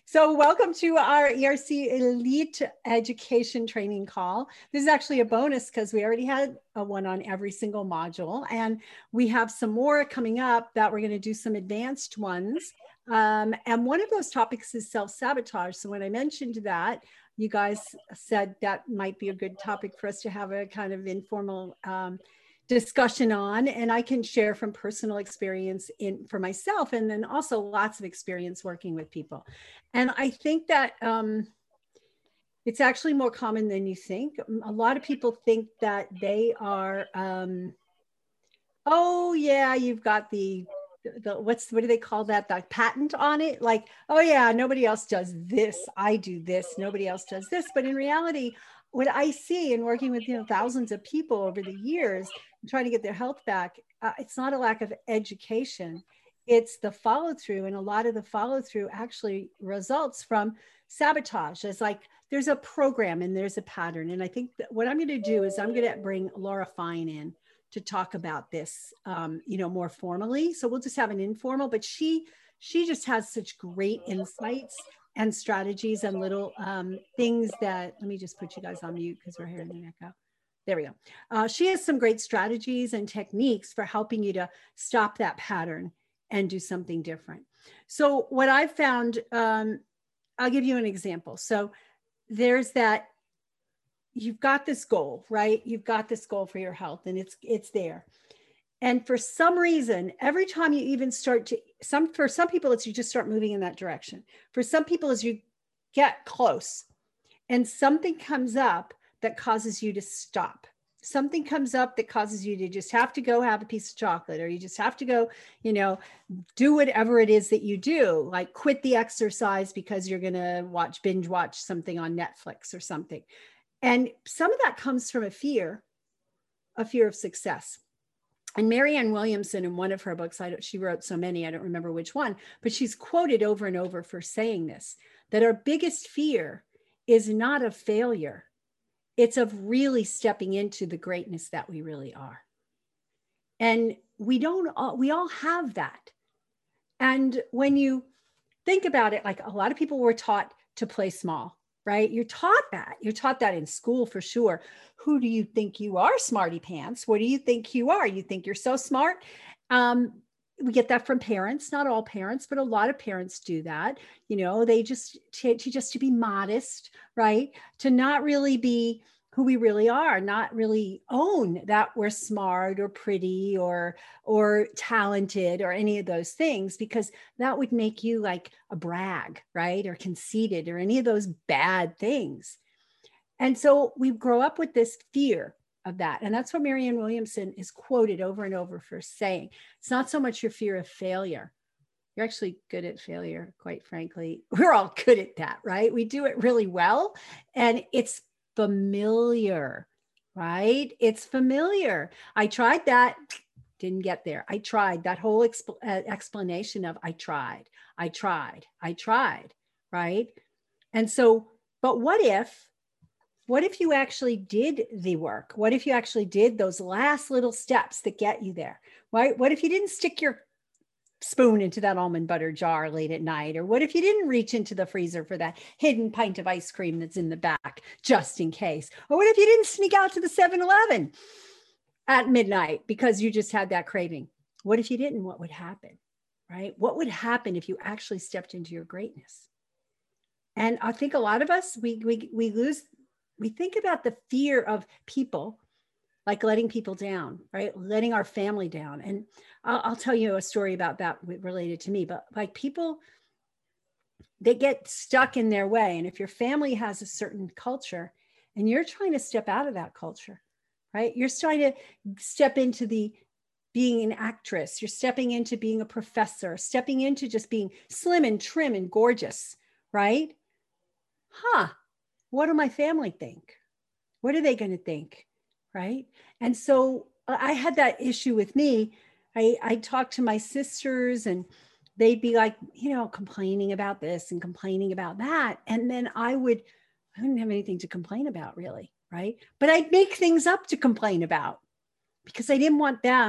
So welcome to our ERC Elite Education Training Call. This is actually a bonus because we already had a one on every single module, and we have some more coming up that we're going to do some advanced ones. And one of those topics is self-sabotage. So when I mentioned that, you guys said that might be a good topic for us to have a kind of informal discussion on, and I can share from personal experience for myself, and then also lots of experience working with people. And I think that it's actually more common than you think. A lot of people think that they are, oh yeah, you've got what do they call that? The patent on it. Like, oh yeah, nobody else does this. I do this. Nobody else does this. But in reality, what I see in working with thousands of people over the years trying to get their health back, it's not a lack of education. It's the follow through, and a lot of the follow through actually results from sabotage. It's like there's a program and there's a pattern. And I think that what I'm going to do is I'm going to bring Laura Fine in to talk about this, more formally. So we'll just have an informal, but she just has such great insights and strategies and little things that, let me just put you guys on mute because we're hearing an echo. There we go. She has some great strategies and techniques for helping you to stop that pattern and do something different. So what I've found, I'll give you an example. So there's that, you've got this goal, right? You've got this goal for your health and it's there. And for some reason, every time you even start to, for some people, it's you just start moving in that direction. For some people, as you get close and something comes up that causes you to stop. Something comes up that causes you to just have to go have a piece of chocolate, or you just have to go, do whatever it is that you do, like quit the exercise because you're going to binge watch something on Netflix or something. And some of that comes from a fear of success. And Marianne Williamson, in one of her books, she wrote so many, I don't remember which one, but she's quoted over and over for saying this, that our biggest fear is not of failure. It's of really stepping into the greatness that we really are. And we all have that. And when you think about it, like a lot of people were taught to play small, right? You're taught that in school for sure. Who do you think you are, smarty pants? What do you think you are? You think you're so smart? We get that from parents, not all parents, but a lot of parents do that. They just teach us to be modest, right? To not really be who we really are, not really own that we're smart or pretty or talented or any of those things, because that would make you like a brag, right? Or conceited or any of those bad things. And so we grow up with this fear of that. And that's what Marianne Williamson is quoted over and over for saying. It's not so much your fear of failure. You're actually good at failure, quite frankly. We're all good at that, right? We do it really well. And it's familiar, right? It's familiar. I tried that, didn't get there. I tried that whole explanation of I tried, right? And so, but what if you actually did the work? What if you actually did those last little steps that get you there, right? What if you didn't stick your spoon into that almond butter jar late at night? Or what if you didn't reach into the freezer for that hidden pint of ice cream that's in the back, just in case? Or what if you didn't sneak out to the 7-Eleven at midnight because you just had that craving? What if you didn't? What would happen, right? What would happen if you actually stepped into your greatness? And I think a lot of us, we think about the fear of people, like letting people down, right? Letting our family down. And I'll tell you a story about that related to me, but like people, they get stuck in their way. And if your family has a certain culture and you're trying to step out of that culture, right? You're trying to step into being an actress. You're stepping into being a professor, stepping into just being slim and trim and gorgeous, right? What do my family think? What are they going to think? Right. And so I had that issue with me. I talked to my sisters and they'd be like, complaining about this and complaining about that. And then I didn't have anything to complain about really. Right. But I'd make things up to complain about because I didn't want them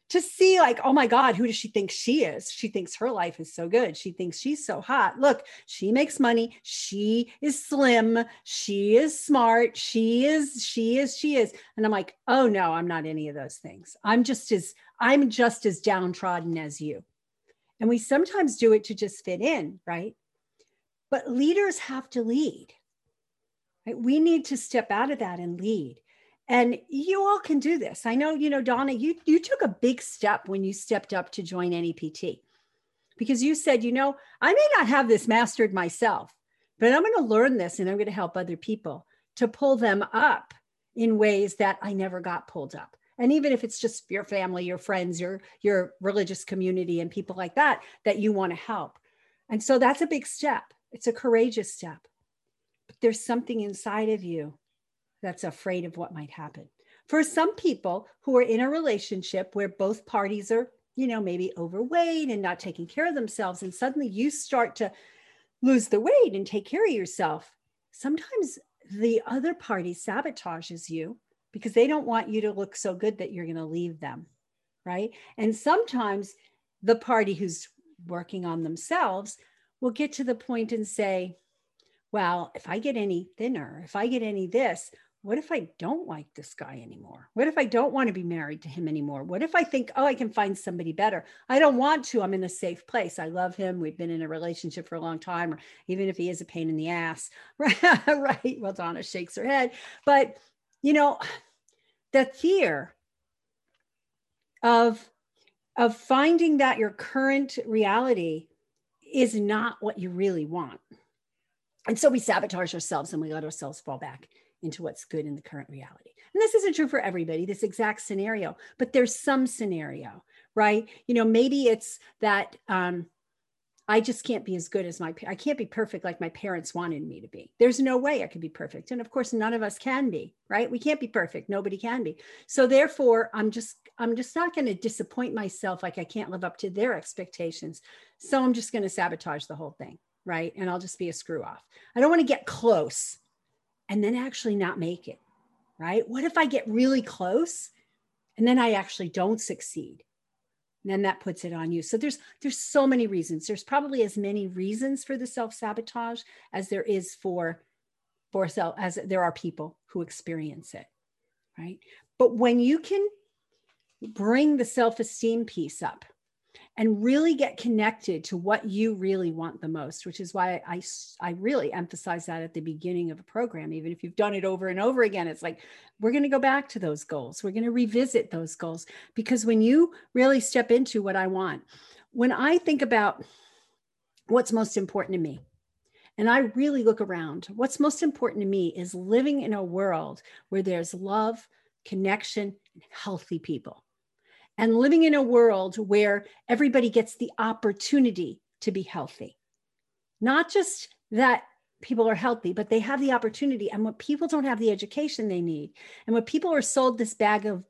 to see like, oh my God, who does she think she is? She thinks her life is so good. She thinks she's so hot. Look, she makes money. She is slim. She is smart. She is. And I'm like, oh no, I'm not any of those things. I'm just as downtrodden as you. And we sometimes do it to just fit in, right? But leaders have to lead. Right? We need to step out of that and lead. And you all can do this. I know, Donna, you took a big step when you stepped up to join NEPT, because you said, I may not have this mastered myself, but I'm going to learn this and I'm going to help other people to pull them up in ways that I never got pulled up. And even if it's just your family, your friends, your religious community and people like that you want to help. And so that's a big step. It's a courageous step. But there's something inside of you that's afraid of what might happen. For some people who are in a relationship where both parties are, maybe overweight and not taking care of themselves, and suddenly you start to lose the weight and take care of yourself, sometimes the other party sabotages you because they don't want you to look so good that you're going to leave them, right? And sometimes the party who's working on themselves will get to the point and say, well, if I get any thinner, if I get any this, what if I don't like this guy anymore? What if I don't want to be married to him anymore? What if I think, oh, I can find somebody better? I don't want to. I'm in a safe place. I love him. We've been in a relationship for a long time, or even if he is a pain in the ass, right? Right. Well, Donna shakes her head. But, the fear of finding that your current reality is not what you really want. And so we sabotage ourselves and we let ourselves fall back into what's good in the current reality. And this isn't true for everybody, this exact scenario, but there's some scenario, right? Maybe it's that I just can't be as good as I can't be perfect like my parents wanted me to be. There's no way I could be perfect. And of course, none of us can be, right? We can't be perfect. Nobody can be. So therefore, I'm just not going to disappoint myself like I can't live up to their expectations. So I'm just going to sabotage the whole thing, right? And I'll just be a screw off. I don't want to get close and then actually not make it, right? What if I get really close and then I actually don't succeed? And then that puts it on you. So there's so many reasons. There's probably as many reasons for the self-sabotage as there is as there are people who experience it, right? But when you can bring the self-esteem piece up and really get connected to what you really want the most, which is why I really emphasize that at the beginning of a program. Even if you've done it over and over again, it's like, we're going to go back to those goals. We're going to revisit those goals, because when you really step into what I want, when I think about what's most important to me, and I really look around, what's most important to me is living in a world where there's love, connection, and healthy people. And living in a world where everybody gets the opportunity to be healthy. Not just that people are healthy, but they have the opportunity. And when people don't have the education they need, and when people are sold this bag of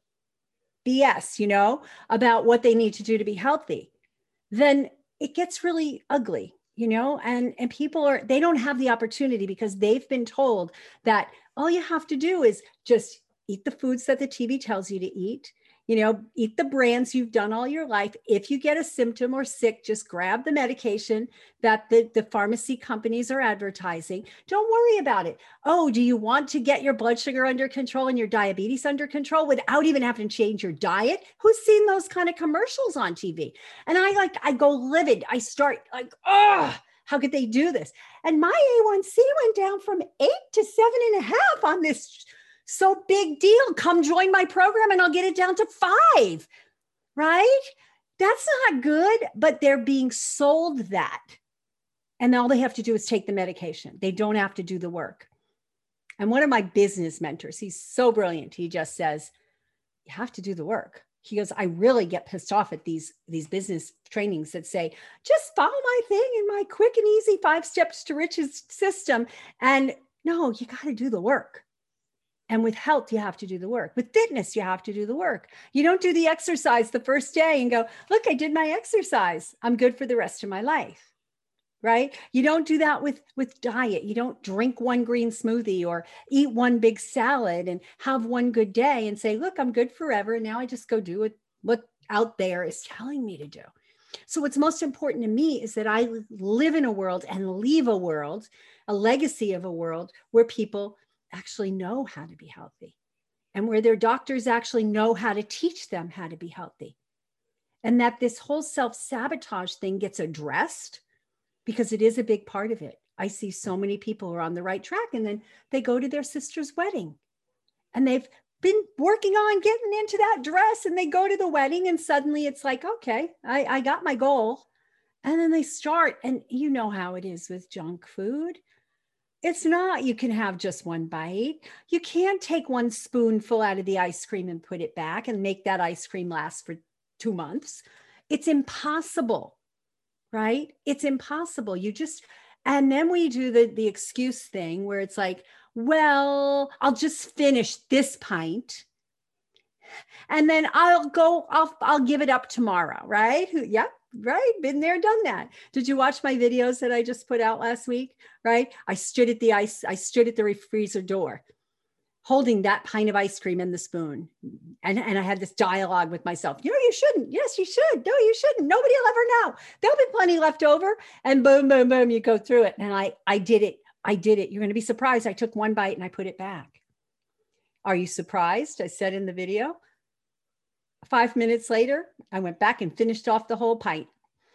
BS, about what they need to do to be healthy, then it gets really ugly, and people they don't have the opportunity because they've been told that all you have to do is just eat the foods that the TV tells you to eat. Eat the brands you've done all your life. If you get a symptom or sick, just grab the medication that the pharmacy companies are advertising. Don't worry about it. Oh, do you want to get your blood sugar under control and your diabetes under control without even having to change your diet? Who's seen those kind of commercials on TV? And I go livid. I start like, oh, how could they do this? And my A1C went down from 8 to 7.5 on this. So big deal. Come join my program and I'll get it down to 5, right? That's not good, but they're being sold that. And all they have to do is take the medication. They don't have to do the work. And one of my business mentors, he's so brilliant. He just says, you have to do the work. He goes, I really get pissed off at these business trainings that say, just follow my thing in my quick and easy 5 steps to riches system. And no, you got to do the work. And with health, you have to do the work. With fitness, you have to do the work. You don't do the exercise the first day and go, look, I did my exercise. I'm good for the rest of my life, right? You don't do that with diet. You don't drink one green smoothie or eat one big salad and have one good day and say, look, I'm good forever. And now I just go do what out there is telling me to do. So what's most important to me is that I live in a world and leave a world, a legacy of a world where people actually know how to be healthy and where their doctors actually know how to teach them how to be healthy. And that this whole self-sabotage thing gets addressed, because it is a big part of it. I see so many people who are on the right track and then they go to their sister's wedding and they've been working on getting into that dress and they go to the wedding and suddenly it's like, okay, I got my goal. And then they start, and you know how it is with junk food. It's not, you can have just one bite. You can't take one spoonful out of the ice cream and put it back and make that ice cream last for 2 months. It's impossible, right? It's impossible. And then we do the excuse thing where it's like, well, I'll just finish this pint and then I'll give it up tomorrow, right? Yeah, right. Been there, done that. Did you watch my videos that I just put out last week? Right. I stood at the freezer door holding that pint of ice cream and the spoon. And I had this dialogue with myself. You shouldn't. Yes, you should. No, you shouldn't. Nobody will ever know. There'll be plenty left over. And boom, boom, boom, you go through it. And I did it. You're going to be surprised. I took one bite and I put it back. Are you surprised? I said in the video. 5 minutes later, I went back and finished off the whole pint.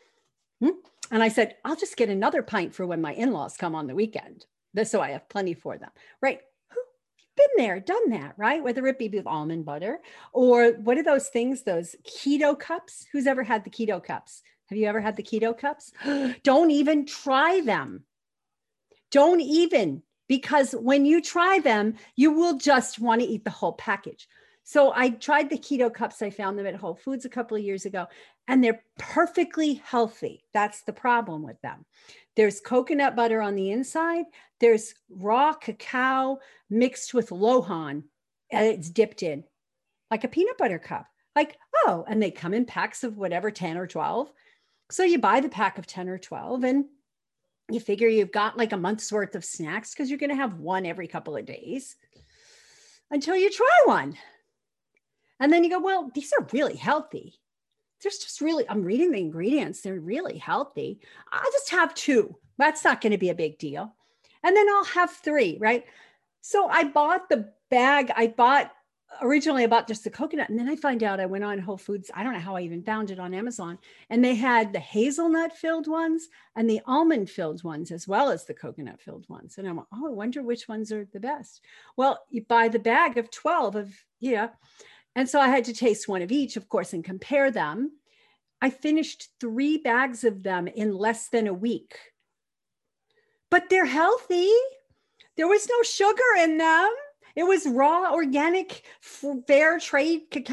And I said, I'll just get another pint for when my in-laws come on the weekend. So I have plenty for them. Right. Been there, done that, right? Whether it be with almond butter or what are those things, those keto cups? Who's ever had the keto cups? Have you ever had the keto cups? Don't even try them. Don't even, because when you try them, you will just want to eat the whole package. So I tried the keto cups. I found them at Whole Foods a couple of years ago, and they're perfectly healthy. That's the problem with them. There's coconut butter on the inside. There's raw cacao mixed with Lohan, and it's dipped in like a peanut butter cup. Like, oh, and they come in packs of whatever, 10 or 12. So you buy the pack of 10 or 12 and you figure you've got like a month's worth of snacks because you're going to have one every couple of days until you try one. And then you go, well, these are really healthy. There's just really, I'm reading the ingredients. They're really healthy. I'll just have 2. That's not going to be a big deal. And then I'll have 3, right? So I bought the bag. Originally I bought just the coconut. And then I find out I went on Whole Foods. I don't know how I even found it on Amazon. And they had the hazelnut filled ones and the almond filled ones, as well as the coconut filled ones. And I'm like, oh, I wonder which ones are the best. Well, you buy the bag of 12 of, yeah. And so I had to taste one of each, of course, and compare them. I finished 3 bags of them in less than a week. But they're healthy. There was no sugar in them. It was raw, organic, fair trade cacao.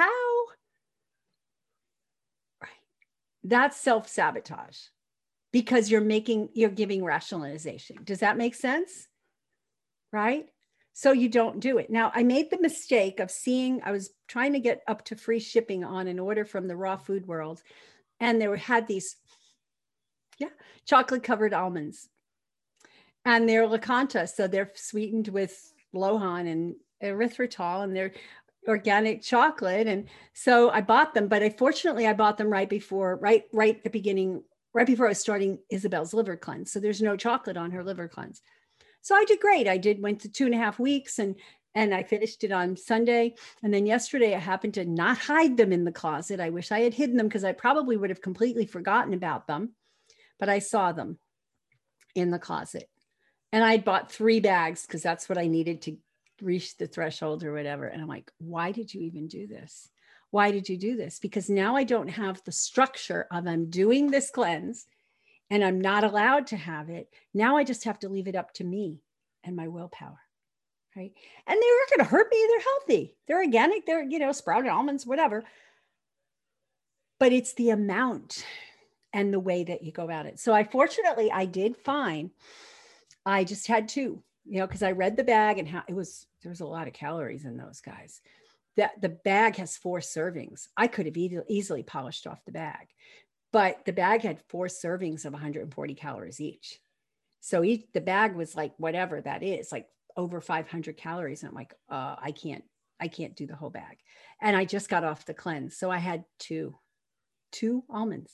Right. That's self-sabotage because you're giving rationalization. Does that make sense? Right? So you don't do it. Now, I made the mistake of I was trying to get up to free shipping on an order from the Raw Food World. And had these, chocolate covered almonds. And they're Lacanta. So they're sweetened with Lohan and erythritol, and they're organic chocolate. And so I bought them, but fortunately I bought them right before I was starting Isabel's liver cleanse. So there's no chocolate on her liver cleanse. So I did great. Went to 2.5 weeks and I finished it on Sunday. And then yesterday I happened to not hide them in the closet. I wish I had hidden them because I probably would have completely forgotten about them, but I saw them in the closet. And I'd bought 3 bags because that's what I needed to reach the threshold or whatever. And I'm like, why did you even do this? Why did you do this? Because now I don't have the structure of I'm doing this cleanse and I'm not allowed to have it. Now I just have to leave it up to me and my willpower, right? And they're not going to hurt me. They're healthy. They're organic. They're, sprouted almonds, whatever. But it's the amount and the way that you go about it. So fortunately, I did fine. I just had 2, because I read the bag and how there was a lot of calories in those guys. That the bag has 4 servings. I could have easily polished off the bag, but the bag had 4 servings of 140 calories each. So the bag was like, whatever that is, like over 500 calories. And I'm like, I can't do the whole bag. And I just got off the cleanse. So I had 2. 2 almonds.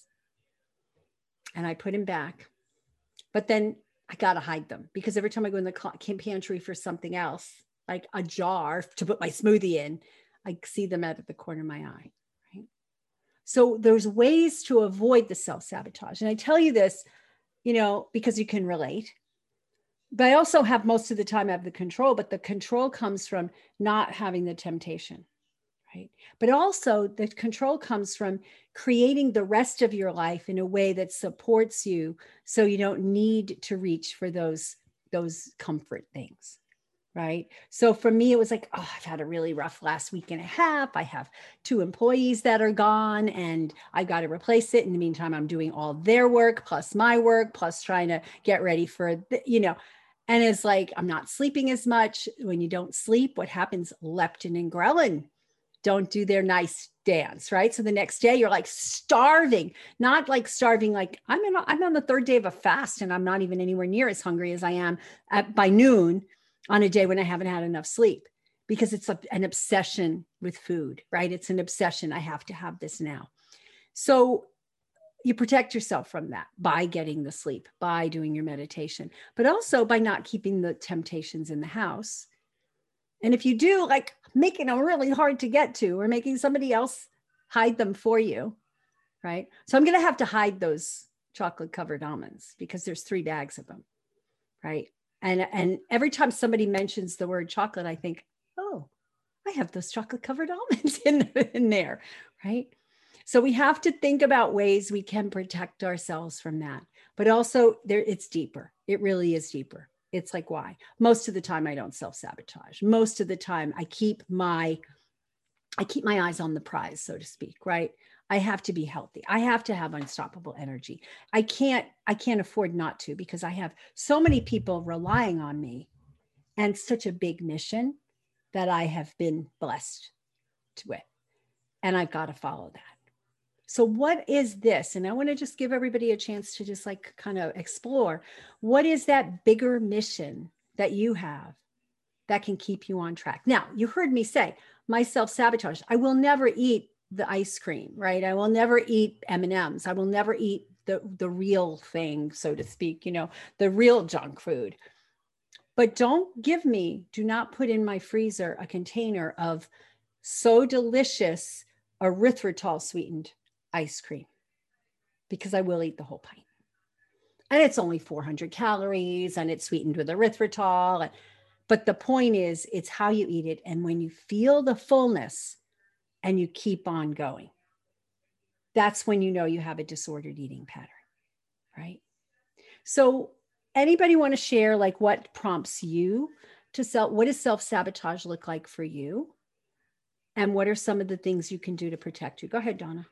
And I put them back. But then I got to hide them because every time I go in the pantry for something else, like a jar to put my smoothie in, I see them out of the corner of my eye. Right? So there's ways to avoid the self-sabotage. And I tell you this, you know, because you can relate. But I also have most of the time I have the control, but the control comes from not having the temptation. Right. But also the control comes from creating the rest of your life in a way that supports you so you don't need to reach for those comfort things. Right. So for me, it was like, oh, I've had a really rough last week and a half. I have 2 employees that are gone and I've got to replace it. In the meantime, I'm doing all their work plus my work, plus trying to get ready for, and it's like, I'm not sleeping as much. When you don't sleep, what happens? Leptin and ghrelin don't do their nice dance, right? So the next day you're like starving, not like starving, like I'm on the 3rd day of a fast and I'm not even anywhere near as hungry as I am by noon on a day when I haven't had enough sleep, because it's an obsession with food, right? It's an obsession. I have to have this now. So you protect yourself from that by getting the sleep, by doing your meditation, but also by not keeping the temptations in the house. And if you do, like making them really hard to get to or making somebody else hide them for you, right? So I'm going to have to hide those chocolate covered almonds because there's 3 bags of them, right? And every time somebody mentions the word chocolate, I think, oh, I have those chocolate covered almonds in there, right? So we have to think about ways we can protect ourselves from that. But also it's deeper. It really is deeper. It's like, why? Most of the time I don't self-sabotage. Most of the time I keep my eyes on the prize, so to speak, right? I have to be healthy. I have to have unstoppable energy. I can't afford not to, because I have so many people relying on me and such a big mission that I have been blessed with. And I've got to follow that. So what is this? And I want to just give everybody a chance to just like kind of explore, what is that bigger mission that you have that can keep you on track? Now, you heard me say my self-sabotage. I will never eat the ice cream, right? I will never eat M&Ms. I will never eat the real thing, so to speak, the real junk food. But do not put in my freezer a container of so delicious erythritol sweetened ice cream, because I will eat the whole pint. And it's only 400 calories and it's sweetened with erythritol. But the point is, it's how you eat it. And when you feel the fullness and you keep on going, that's when you know you have a disordered eating pattern, right? So anybody want to share like what prompts you to what does self-sabotage look like for you? And what are some of the things you can do to protect you? Go ahead, Donna.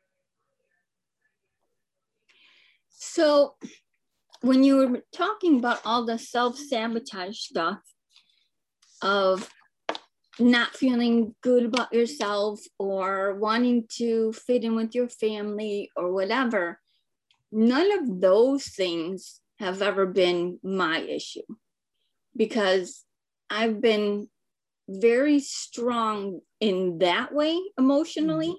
So when you were talking about all the self-sabotage stuff of not feeling good about yourself or wanting to fit in with your family or whatever, none of those things have ever been my issue, because I've been very strong in that way emotionally.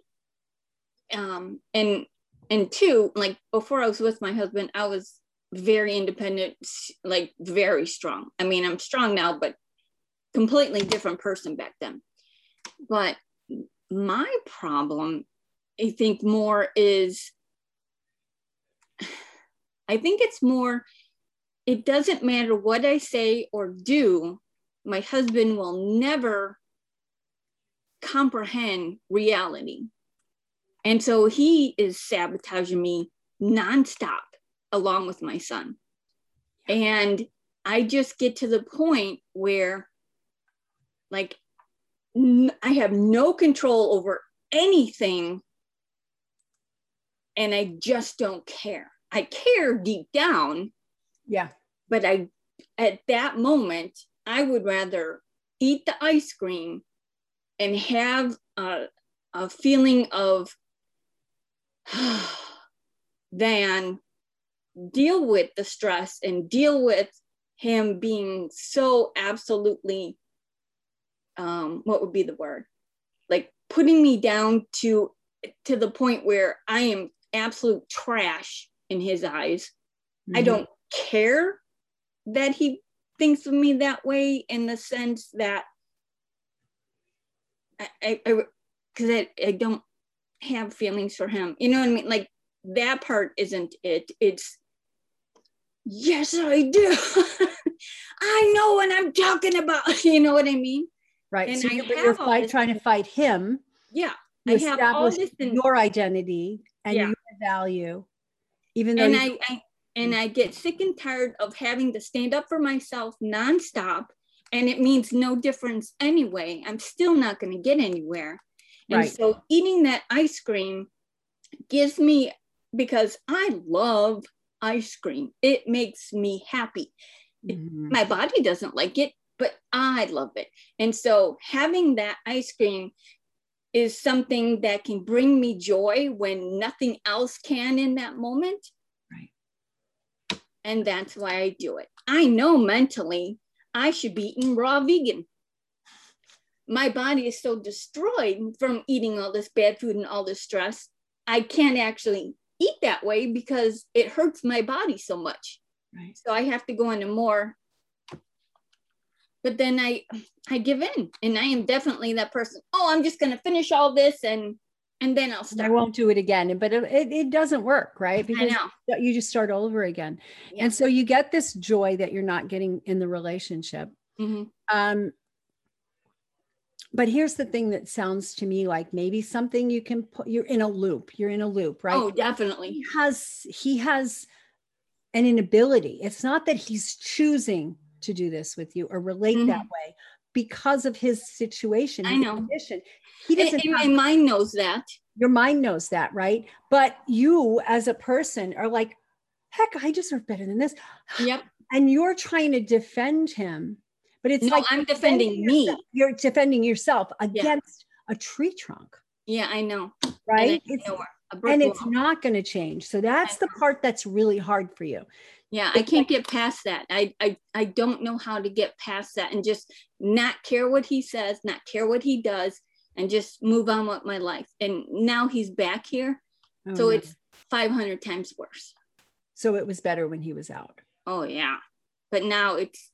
And 2, like before I was with my husband, I was very independent, like very strong. I mean, I'm strong now, but completely different person back then. But my problem, I think more is, it doesn't matter what I say or do, my husband will never comprehend reality. And so he is sabotaging me nonstop along with my son. And I just get to the point where like I have no control over anything and I just don't care. I care deep down. Yeah. But at that moment, I would rather eat the ice cream and have a feeling of than deal with the stress and deal with him being so absolutely, what would be the word? Like putting me down to to the point where I am absolute trash in his eyes. Mm-hmm. I don't care that he thinks of me that way, in the sense that because I don't have feelings for him. You know what I mean? Like, that part isn't it. It's, yes, I do. I know what I'm talking about. You know what I mean? Right. And so you're trying to fight him. Yeah. To establish your identity and your value. Even though I get sick and tired of having to stand up for myself nonstop, and it means no difference anyway. I'm still not going to get anywhere. And so eating that ice cream gives me, because I love ice cream. It makes me happy. Mm-hmm. My body doesn't like it, but I love it. And so having that ice cream is something that can bring me joy when nothing else can in that moment. Right. And that's why I do it. I know mentally I should be eating raw vegan. My body is so destroyed from eating all this bad food and all this stress. I can't actually eat that way because it hurts my body so much. Right. So I have to go into more. But then I give in, and I am definitely that person. Oh, I'm just going to finish all this and then I'll start. I won't do it again. But it doesn't work, right? Because you just start all over again. Yeah. And so you get this joy that you're not getting in the relationship. Mm-hmm. But here's the thing that sounds to me like maybe something you can put, you're in a loop, right? Oh, definitely. He has an inability. It's not that he's choosing to do this with you or relate that way because of his situation. I know. Condition. He doesn't. And my mind knows that. Your mind knows that, right? But you as a person are like, heck, I deserve better than this. Yep. And you're trying to defend him, but it's I'm defending me. You're defending yourself against a tree trunk. Yeah, I know. Right? And it's not going to change. So that's the part that's really hard for you. Yeah, I can't get past that. I don't know how to get past that and just not care what he says, not care what he does, and just move on with my life. And now he's back here. So it's 500 times worse. So it was better when he was out. Oh, yeah. But now it's.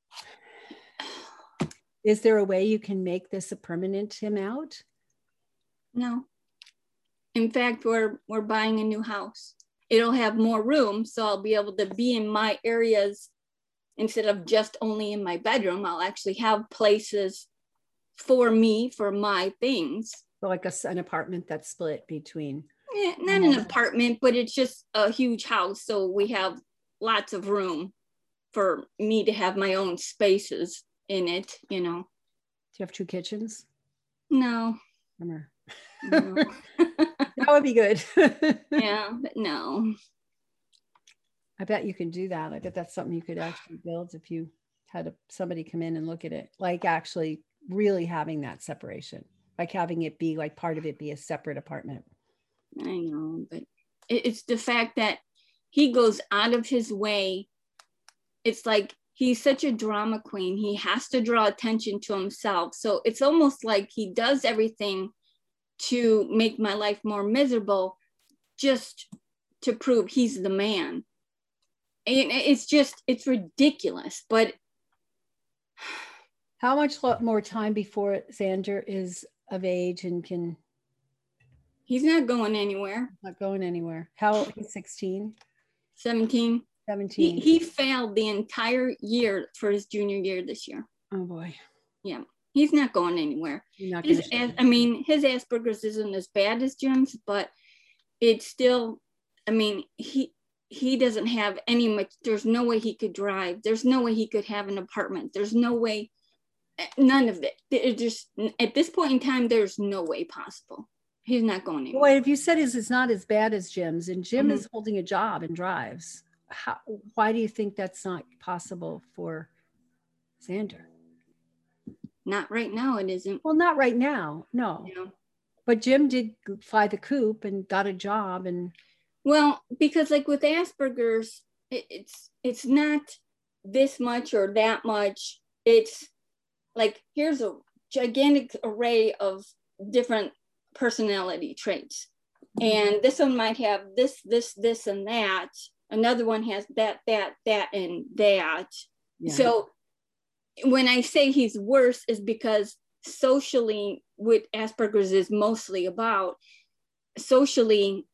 Is there a way you can make this a permanent him out? No. In fact, we're buying a new house. It'll have more room, so I'll be able to be in my areas instead of just only in my bedroom. I'll actually have places for me, for my things. So like an apartment that's split between. Yeah, not an apartment, but it's just a huge house. So we have lots of room for me to have my own spaces in it, you know. Do you have 2 kitchens? No. No. That would be good. Yeah, but no. I bet you can do that. I bet that's something you could actually build if you had somebody come in and look at it, like actually really having that separation, like having it be like part of it be a separate apartment. I know, but it's the fact that he goes out of his way. It's like he's such a drama queen. He has to draw attention to himself. So it's almost like he does everything to make my life more miserable just to prove he's the man. And it's ridiculous. But how much more time before Xander is of age and can? He's not going anywhere. Not going anywhere. How? He's 16? 17. 17. He failed the entire year for his junior year this year. Oh boy. Yeah. He's not going anywhere. His Asperger's isn't as bad as Jim's, but it's still, he doesn't have there's no way he could drive. There's no way he could have an apartment. There's no way, none of it. It just, at this point in time, there's no way possible. He's not going anywhere. Well, if you said it's not as bad as Jim's, and Jim is holding a job and drives, why do you think that's not possible for Xander? Not right now, it isn't. Well, not right now, no. Yeah. But Jim did fly the coop and got a job, and. Well, because like with Asperger's, it's not this much or that much. It's like, here's a gigantic array of different personality traits. And this one might have this, and that. Another one has that, and that. Yeah. So when I say he's worse is because socially, what Asperger's is mostly about, socially,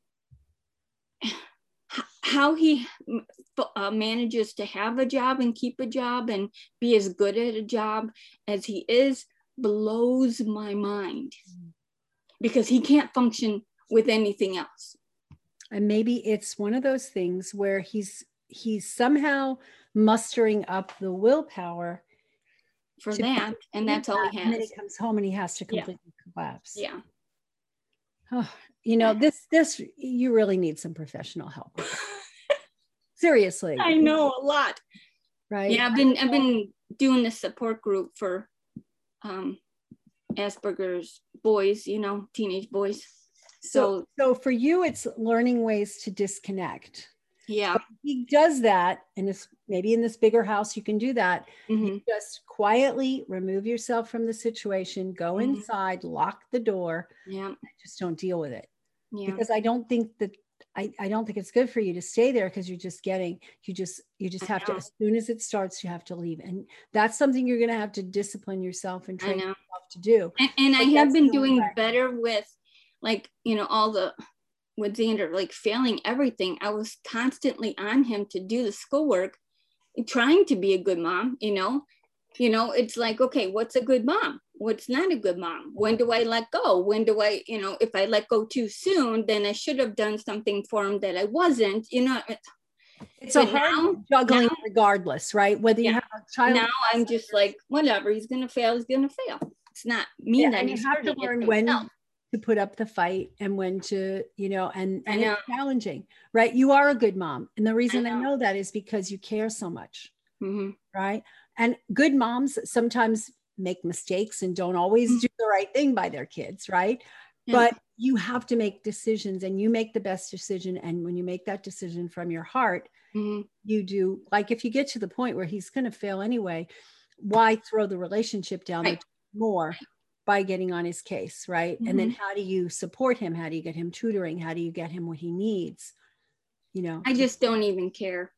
how he manages to have a job and keep a job and be as good at a job as he is blows my mind, because he can't function with anything else. And maybe it's one of those things where he's somehow mustering up the willpower for that, and that's all he has. And then he comes home and he has to completely collapse. Yeah. Oh, you know, this you really need some professional help. Seriously. I know, a lot. Right. Yeah, I've been doing this support group for Asperger's boys, you know, teenage boys. So for you, it's learning ways to disconnect. Yeah. So he does that, and it's maybe in this bigger house you can do that. Mm-hmm. You just quietly remove yourself from the situation, go Mm-hmm. inside, lock the door. Yeah. And just don't deal with it. Yeah. Because I don't think it's good for you to stay there, because you just have to, as soon as it starts, you have to leave. And that's something you're going to have to discipline yourself and train yourself to do. And I have been doing better with, like, you know, with Xander, like failing everything. I was constantly on him to do the schoolwork, trying to be a good mom, you know, it's like, okay, what's a good mom? What's not a good mom? When do I let go? When do I, you know, if I let go too soon, then I should have done something for him that I wasn't, you know. It's a hard juggling regardless, right? Whether you have a child. Now I'm just like, whatever, he's going to fail. It's not me that you have to learn when to put up the fight and when to, you know, and it's challenging, right? You are a good mom. And the reason I know that is because you care so much, mm-hmm. right? And good moms sometimes make mistakes and don't always do the right thing by their kids, right? Yeah. But you have to make decisions, and you make the best decision. And when you make that decision from your heart, mm-hmm. you do, like, if you get to the point where he's going to fail anyway, why throw the relationship down the more by getting on his case, right? Mm-hmm. And then how do you support him? How do you get him tutoring? How do you get him what he needs? You know, I just don't even care.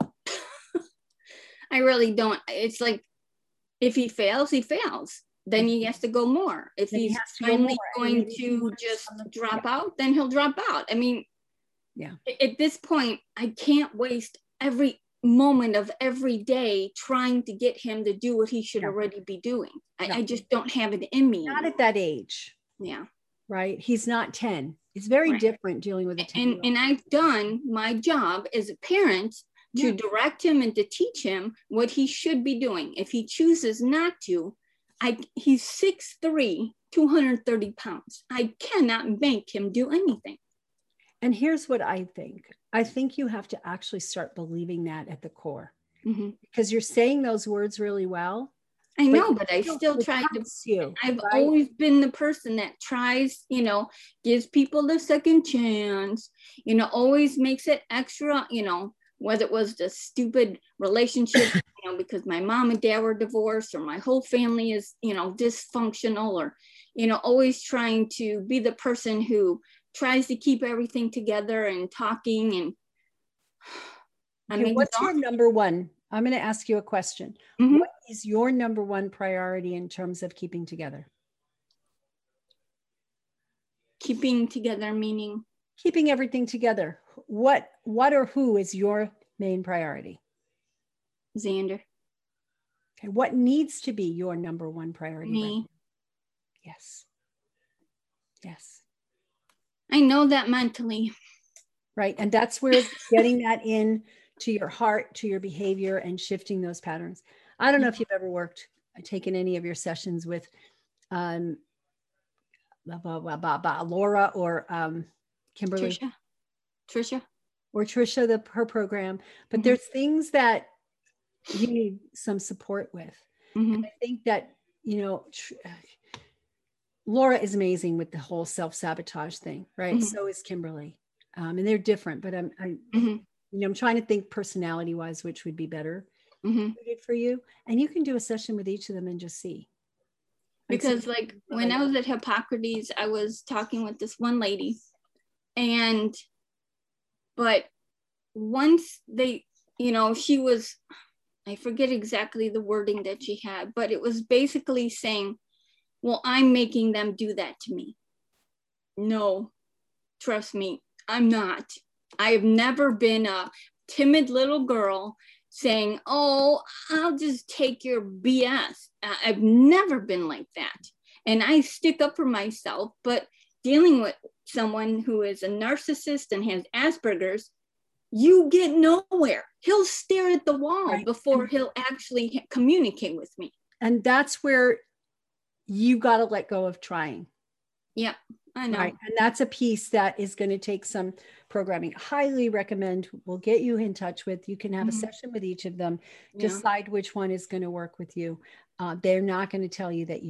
I really don't. It's like, if he fails, he fails. Then he has to go more. If he's finally going to just drop out, then he'll drop out. I mean, at this point, I can't waste every moment of every day trying to get him to do what he should already be doing. I just don't have it in me. Not at that age. Yeah. Right. He's not 10. It's very different dealing with a 10. And I've done my job as a parent to direct him and to teach him what he should be doing. If he chooses not to, he's 6'3", 230 pounds. I cannot make him do anything. And here's what I think. I think you have to actually start believing that at the core, mm-hmm. because you're saying those words really well. I know, but I still try to. I've always been the person that tries, you know, gives people a second chance, you know, always makes it extra, you know, whether it was the stupid relationship, you know, because my mom and dad were divorced, or my whole family is, you know, dysfunctional, or, you know, always trying to be the person who tries to keep everything together and talking. And what's your number one? I'm going to ask you a question. Mm-hmm. What is your number one priority in terms of keeping together? Keeping together meaning? Keeping everything together. What or who is your main priority? Xander. Okay. What needs to be your number one priority? Me. Right? Yes. Yes. I know that mentally. Right. And that's where getting that in to your heart, to your behavior, and shifting those patterns. I don't know if you've ever taken any of your sessions with Laura or Kimberly. Trisha. Or Trisha, her program. But mm-hmm. there's things that you need some support with. Mm-hmm. And I think that, you know, Laura is amazing with the whole self-sabotage thing, right? Mm-hmm. So is Kimberly. And they're different, but mm-hmm. You know, I'm trying to think personality wise, which would be better mm-hmm. for you. And you can do a session with each of them and just see. Because like when I was at Hippocrates, I was talking with this one lady, but once they, she was, I forget exactly the wording that she had, but it was basically saying, well, I'm making them do that to me. No, trust me, I'm not. I have never been a timid little girl saying, oh, I'll just take your BS. I've never been like that. And I stick up for myself, but dealing with someone who is a narcissist and has Asperger's, you get nowhere. He'll stare at the wall before he'll actually communicate with me. And that's where you got to let go of trying. Yeah, I know. Right. And that's a piece that is going to take some programming. Highly recommend. We'll get you in touch with. You can have a session with each of them. Decide which one is going to work with you. They're not going to tell you that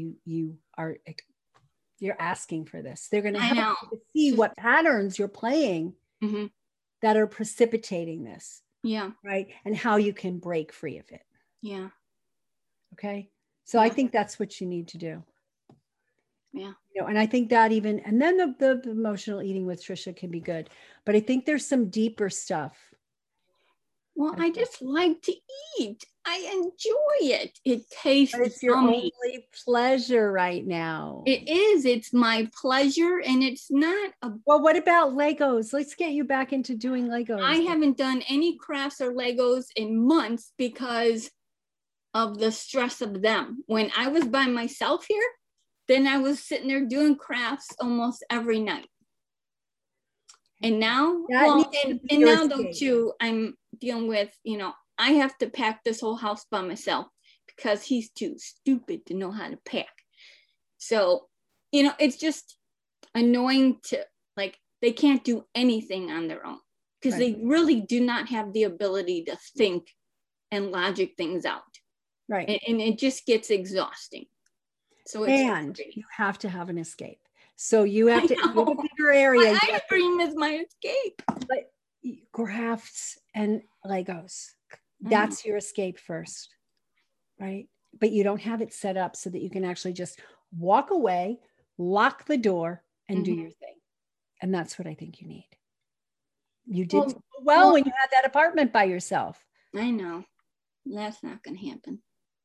you're asking for this. They're going to help you to see what patterns you're playing that are precipitating this. Yeah. Right. And how you can break free of it. Yeah. Okay. So I think that's what you need to do. Yeah. And I think that and then the emotional eating with Trisha can be good, but I think there's some deeper stuff. Well, I just like to eat. I enjoy it. It tastes but it's your only pleasure right now. It is. It's my pleasure, and it's not Well, what about Legos? Let's get you back into doing Legos. I haven't done any crafts or Legos in months because of the stress of them. When I was by myself here, then I was sitting there doing crafts almost every night. And now, now though too, I'm dealing with, I have to pack this whole house by myself because he's too stupid to know how to pack. So, it's just annoying to, like, they can't do anything on their own because they really do not have the ability to think and logic things out. Right. And it just gets exhausting. So you have to have an escape. So you have to have a bigger area. My ice cream is my escape. But crafts and Legos, that's your escape first, right? But you don't have it set up so that you can actually just walk away, lock the door, and do your thing. And that's what I think you need. You did well when you had that apartment by yourself. I know. That's not going to happen.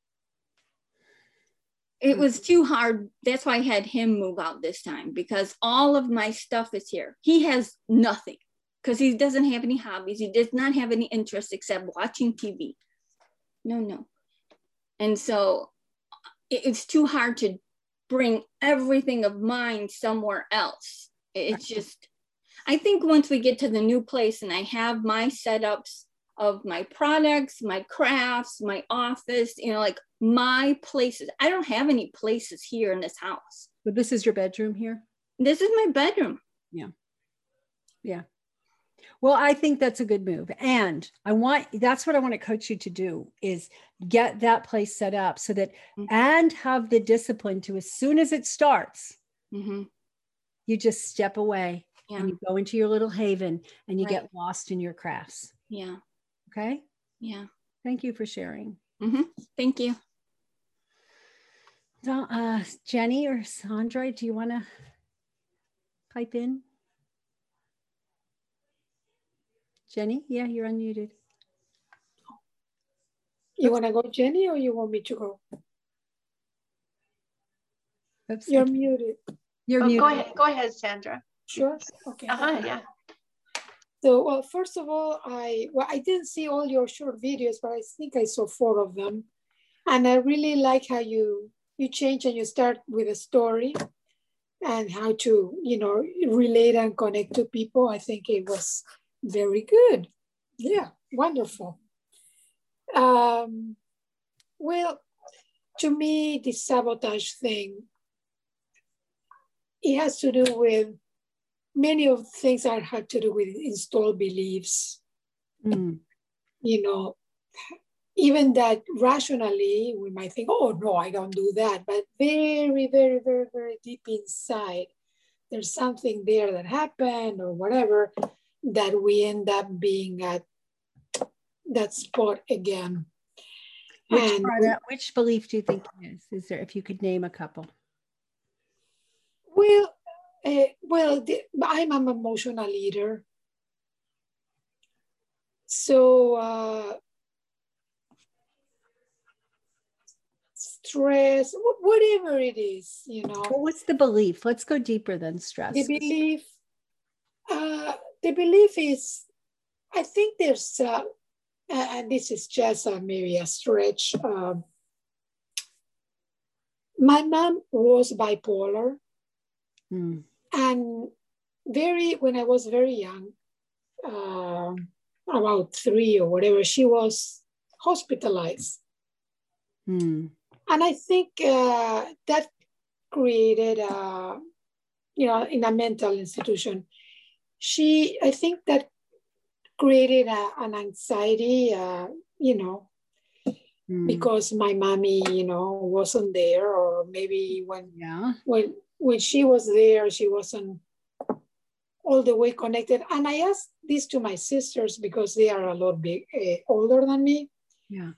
It was too hard. That's why I had him move out this time, because all of my stuff is here. He has nothing because he doesn't have any hobbies. He does not have any interests except watching TV. No. And so it's too hard to bring everything of mine somewhere else. It's just, I think once we get to the new place and I have my setups of my products, my crafts, my office, like my places. I don't have any places here in this house. But this is your bedroom here? This is my bedroom. Yeah. Well, I think that's a good move. And that's what I want to coach you to do is get that place set up so that, and have the discipline to, as soon as it starts, you just step away and you go into your little haven and you get lost in your crafts. Yeah. Okay. Yeah. Thank you for sharing. Thank you. So, Jenny or Sandra, do you want to pipe in? Jenny, yeah, you're unmuted. You want to go, Jenny, or you want me to go? Oops, you're muted. You're muted. Go ahead, Sandra. Sure. Okay. Yeah. So, well, first of all, I didn't see all your short videos, but I think I saw 4 of them. And I really like how you change and you start with a story and how to, relate and connect to people. I think it was very good. Yeah, wonderful. Well, to me, the sabotage thing, it has to do with many of the things that have to do with installed beliefs. Even that rationally, we might think, oh, no, I don't do that. But very, very, very, very deep inside, there's something there that happened or whatever that we end up being at that spot again. Which belief do you think it is? Is there, if you could name a couple? Well, I'm an emotional eater. So stress, whatever it is, you know. Well, what's the belief? Let's go deeper than stress. The belief is, I think there's, and this is just maybe a stretch. My mom was bipolar, and when I was very young, about 3 or whatever, she was hospitalized. And I think that created, in a mental institution, I think that created an anxiety, because my mommy, wasn't there, or maybe when she was there, she wasn't all the way connected. And I asked this to my sisters because they are a lot older than me. Yeah.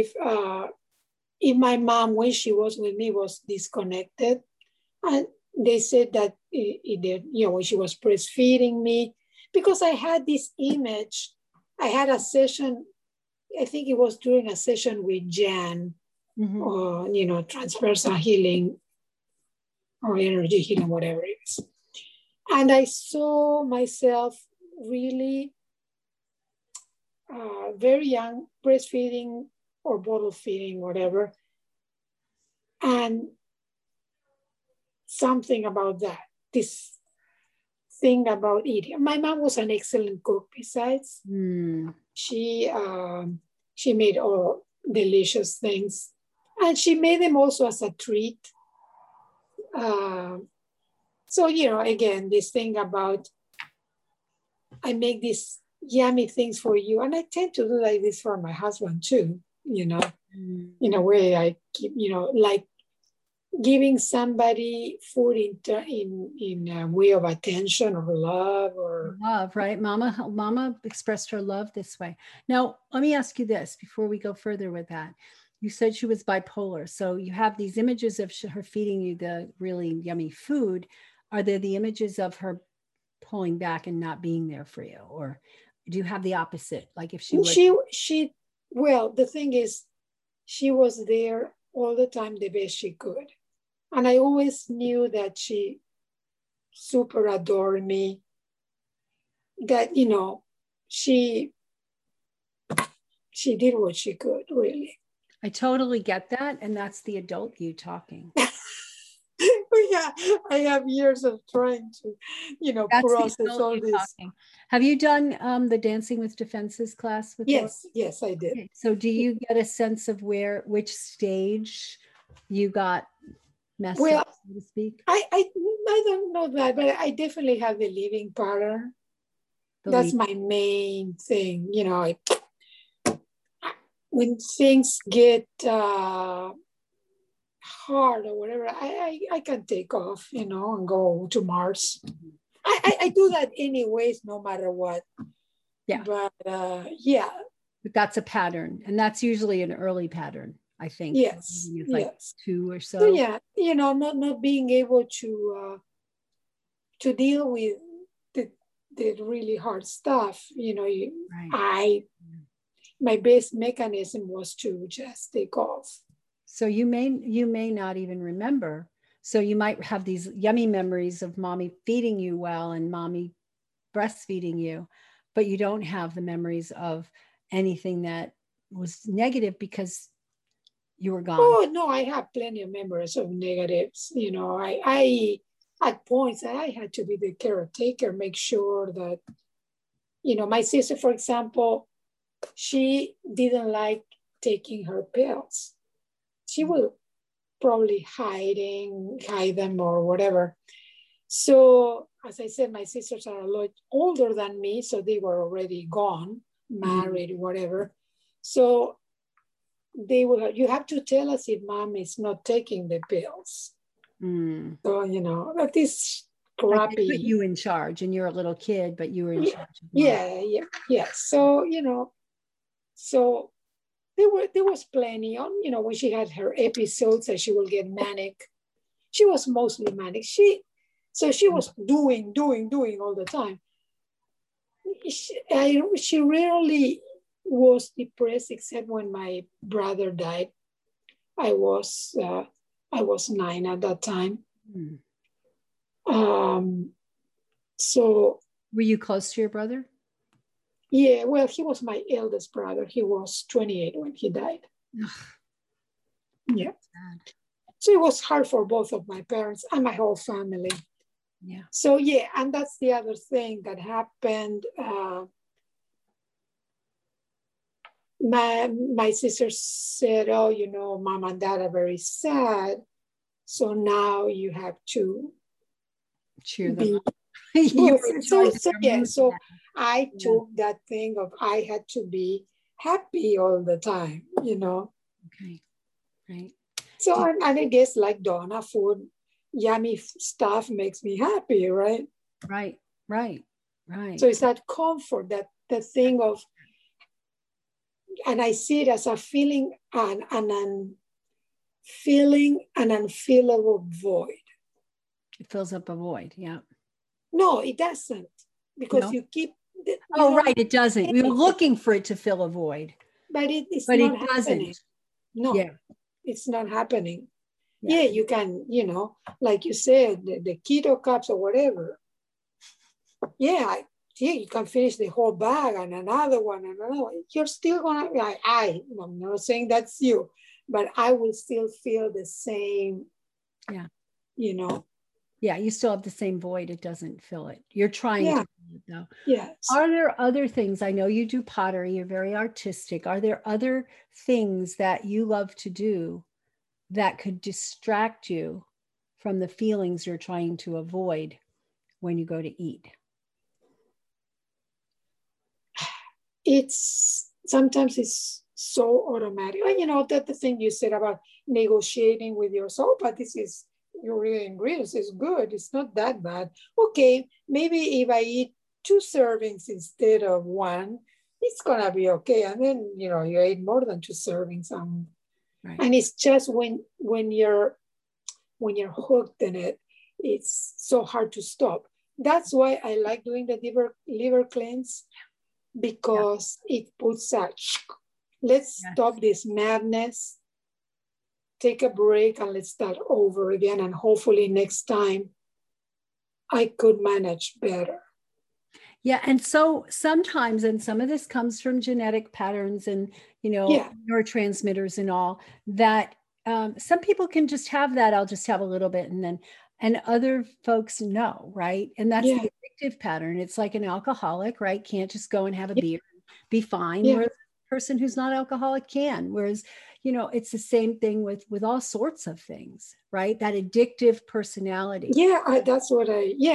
If my mom, when she was with me, was disconnected, and they said that when she was breastfeeding me, because I had this image, I had a session, I think it was during a session with Jan, transpersonal healing or energy healing, whatever it is. And I saw myself really very young, breastfeeding or bottle feeding, whatever. And something about that, this thing about eating. My mom was an excellent cook besides. She made all delicious things. And she made them also as a treat. So, again, this thing about, I make these yummy things for you. And I tend to do like this for my husband too, in a way I keep, like giving somebody food in a way of attention or love right? Mama expressed her love this way. Now, let me ask you this before we go further with that. You said she was bipolar. So you have these images of her feeding you the really yummy food. Are there the images of her pulling back and not being there for you? Or do you have the opposite? Like if she was... Well, the thing is, she was there all the time the best she could. And I always knew that she super adored me, that, she did what she could, really. I totally get that. And that's the adult you talking. Yeah, I have years of trying to, process all this. Talking. Have you done the Dancing with Defenses class with Yes, I did. Okay. So do you get a sense of which stage you got messed up, so to speak? I don't know that, but I definitely have the living pattern. That's my main thing. When things get hard or whatever, I can take off, and go to Mars. I do that anyways, no matter what. Yeah. But But that's a pattern, and that's usually an early pattern, I think. Yes. Like 2 or so. So yeah, not being able to deal with the really hard stuff. My best mechanism was to just take off. So you may not even remember. So you might have these yummy memories of mommy feeding you well and mommy breastfeeding you, but you don't have the memories of anything that was negative because you were gone. Oh no, I have plenty of memories of negatives. I at points I had to be the caretaker, make sure that, my sister, for example, she didn't like taking her pills. She will probably hide them or whatever. So as I said, my sisters are a lot older than me, so they were already gone, married, whatever. So they will you have to tell us if mom is not taking the pills. So, that is crappy. They put you in charge, and you're a little kid, but you were in charge. Yeah. So, so there was plenty on, when she had her episodes that she will get manic. She was mostly manic. So she was doing all the time. She rarely was depressed except when my brother died. I was 9 at that time. So were you close to your brother? Yeah, well, he was my eldest brother. He was 28 when he died. Yeah. So it was hard for both of my parents and my whole family. Yeah. So yeah, and that's the other thing that happened. My sister said, "Oh, you know, mom and dad are very sad, so now you have to cheer them up." So I took that thing of I had to be happy all the time, you know. Okay, right. So and I guess like Donna, food, yummy stuff makes me happy, right? Right. So it's that comfort, that the thing of, and I see it as a feeling, an unfillable void. It fills up a void, yeah. No, it doesn't, because you keep. Right, it doesn't. We're looking for it to fill a void, but it not happening. No, it's not happening. Yeah, you can, you know, like you said, the keto cups or whatever. Yeah, you can finish the whole bag and another one and another one. You're still gonna. I'm not saying that's you, but I will still feel the same. Yeah, you know. Yeah, you still have the same void. It doesn't fill it. You're trying to fill it though. Yes. Are there other things? I know you do pottery. You're very artistic. Are there other things that you love to do that could distract you from the feelings you're trying to avoid when you go to eat? Sometimes it's so automatic. And you know, that the thing you said about negotiating with yourself, but this is your real ingredients is good. It's not that bad. Okay, maybe if I eat 2 servings instead of 1, it's gonna be okay. And then, you know, you ate more than 2 servings. And it's just when you're hooked in it, it's so hard to stop. That's why I like doing the liver cleanse, because it puts let's stop this madness, take a break, and let's start over again. And hopefully next time I could manage better. Yeah. And so sometimes, and some of this comes from genetic patterns and, you know, neurotransmitters and all that. Some people can just have that. I'll just have a little bit and other folks no, right? And that's the addictive pattern. It's like an alcoholic, right? Can't just go and have a beer and be fine. Whereas a person who's not alcoholic can. Whereas, you know, it's the same thing with all sorts of things, right? That addictive personality. Yeah, that's what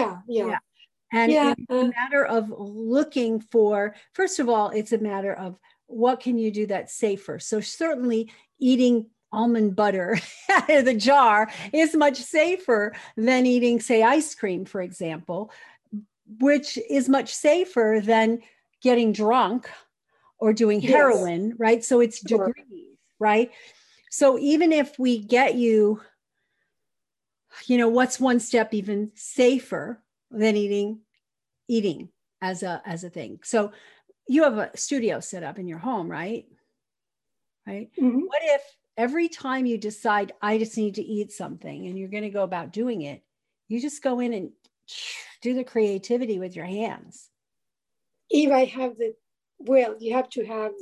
And it's a matter of looking for, first of all, it's a matter of what can you do that's safer? So certainly eating almond butter out of the jar is much safer than eating, say, ice cream, for example, which is much safer than getting drunk or doing heroin, right? So it's degrees, right? So even if we get you, you know, what's one step even safer than eating as a thing? So you have a studio set up in your home, right? Right. Mm-hmm. What if every time you decide, I just need to eat something, and you're going to go about doing it, you just go in and do the creativity with your hands? If I have you have to have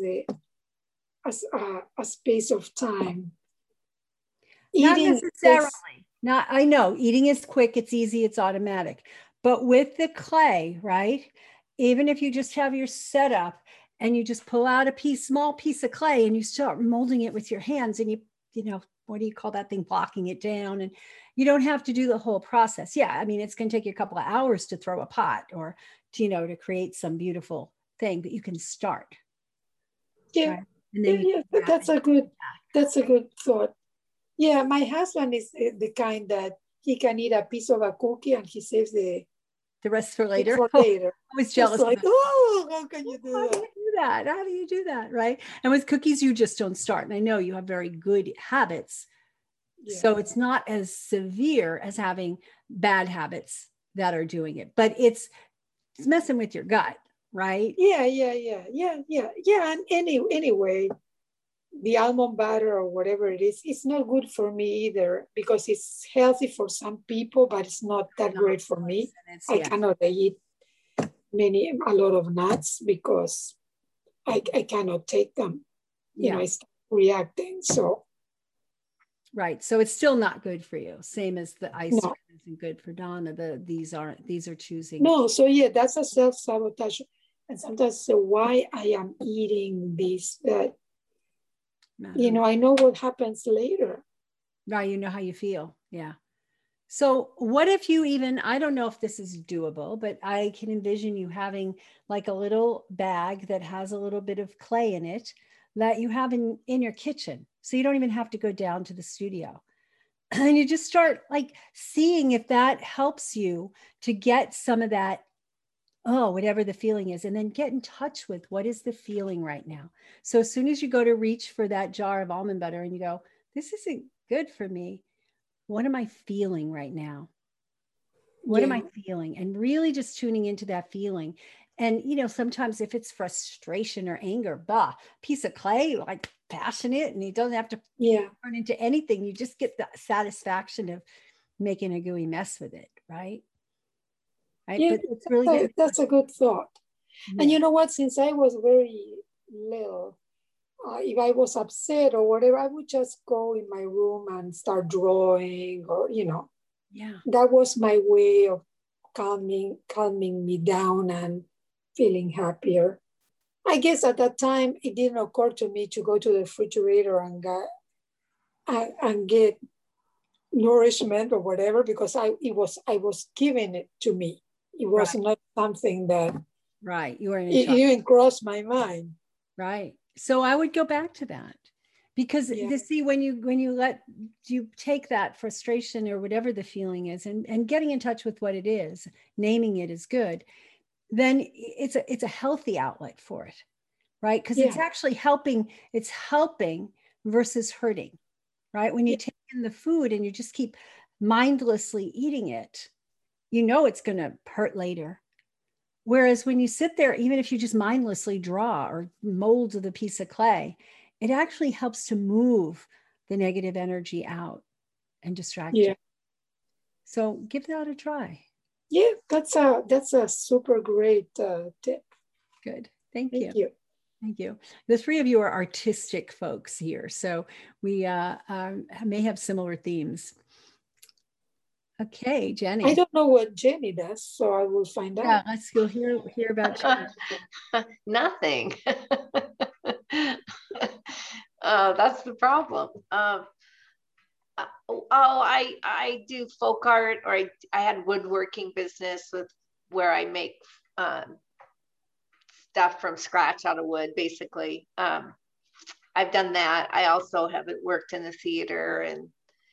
a space of time. Not necessarily. I know eating is quick, it's easy, it's automatic. But with the clay, right? Even if you just have your setup and you just pull out a small piece of clay and you start molding it with your hands, and you know, what do you call that thing? Blocking it down. And you don't have to do the whole process. Yeah. I mean, it's going to take you a couple of hours to throw a pot or to, you know, to create some beautiful thing, but you can start. Yeah. Right? And then that's a good thought. Yeah. My husband is the kind that he can eat a piece of a cookie and he saves the rest for later. I was jealous. Like, how can you do that? How do you do that? Right. And with cookies, you just don't start. And I know you have very good habits Yeah. So it's not as severe as having bad habits that are doing it, but it's messing with your gut, right? Yeah. And anyway, the almond butter or whatever it is, it's not good for me either because it's healthy for some people, but it's not that great for me. I cannot eat a lot of nuts because I cannot take them. You know, I start reacting. So right. So it's still not good for you. Same as the ice no. cream isn't good for Donna. These are choosing. No, so yeah, that's a self-sabotage. And sometimes so why I am eating this, that you know, I know what happens later. Right. You know how you feel. Yeah. So what if you even, I don't know if this is doable, but I can envision you having like a little bag that has a little bit of clay in it that you have in your kitchen. So you don't even have to go down to the studio. And you just start like seeing if that helps you to get some of that, oh, whatever the feeling is, and then get in touch with what is the feeling right now. So as soon as you go to reach for that jar of almond butter and you go, this isn't good for me. What am I feeling right now? What am I feeling? And really just tuning into that feeling. And, you know, sometimes if it's frustration or anger, piece of clay, like passionate, and it doesn't have to turn into anything. You just get the satisfaction of making a gooey mess with it, right? Right. Yeah, but it's really that's a good thought. Yeah. And you know what? Since I was very little, if I was upset or whatever, I would just go in my room and start drawing, or you know, that was my way of calming me down and feeling happier. I guess at that time it didn't occur to me to go to the refrigerator and get nourishment or whatever, because I was giving it to me. It was not something that you were in it even crossed my mind. Right. So I would go back to that, because you see, when you take that frustration or whatever the feeling is and getting in touch with what it is, naming it is good, then it's a healthy outlet for it, right? Because it's actually helping. It's helping versus hurting, right? When you take in the food and you just keep mindlessly eating it, you know it's going to hurt later. Whereas when you sit there, even if you just mindlessly draw or mold the piece of clay, it actually helps to move the negative energy out and distract you. So give that a try. Yeah, that's a super great tip. Good. Thank you. Thank you. The three of you are artistic folks here, so we may have similar themes. Okay, Jenny. I don't know what Jenny does, so I will find out. Yeah, let's go hear about Jenny. Nothing. That's the problem. I do folk art, or I had woodworking business where I make stuff from scratch out of wood, basically. I've done that. I also have worked in the theater and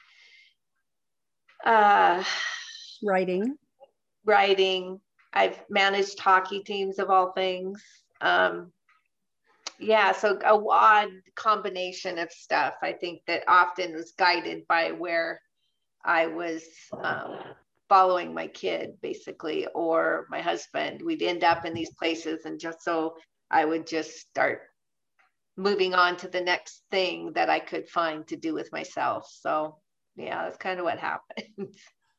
writing. I've managed hockey teams, of all things. So a odd combination of stuff. I think that often was guided by where I was following my kid, basically, or my husband. We'd end up in these places, and just so I would just start moving on to the next thing that I could find to do with myself. So that's kind of what happened.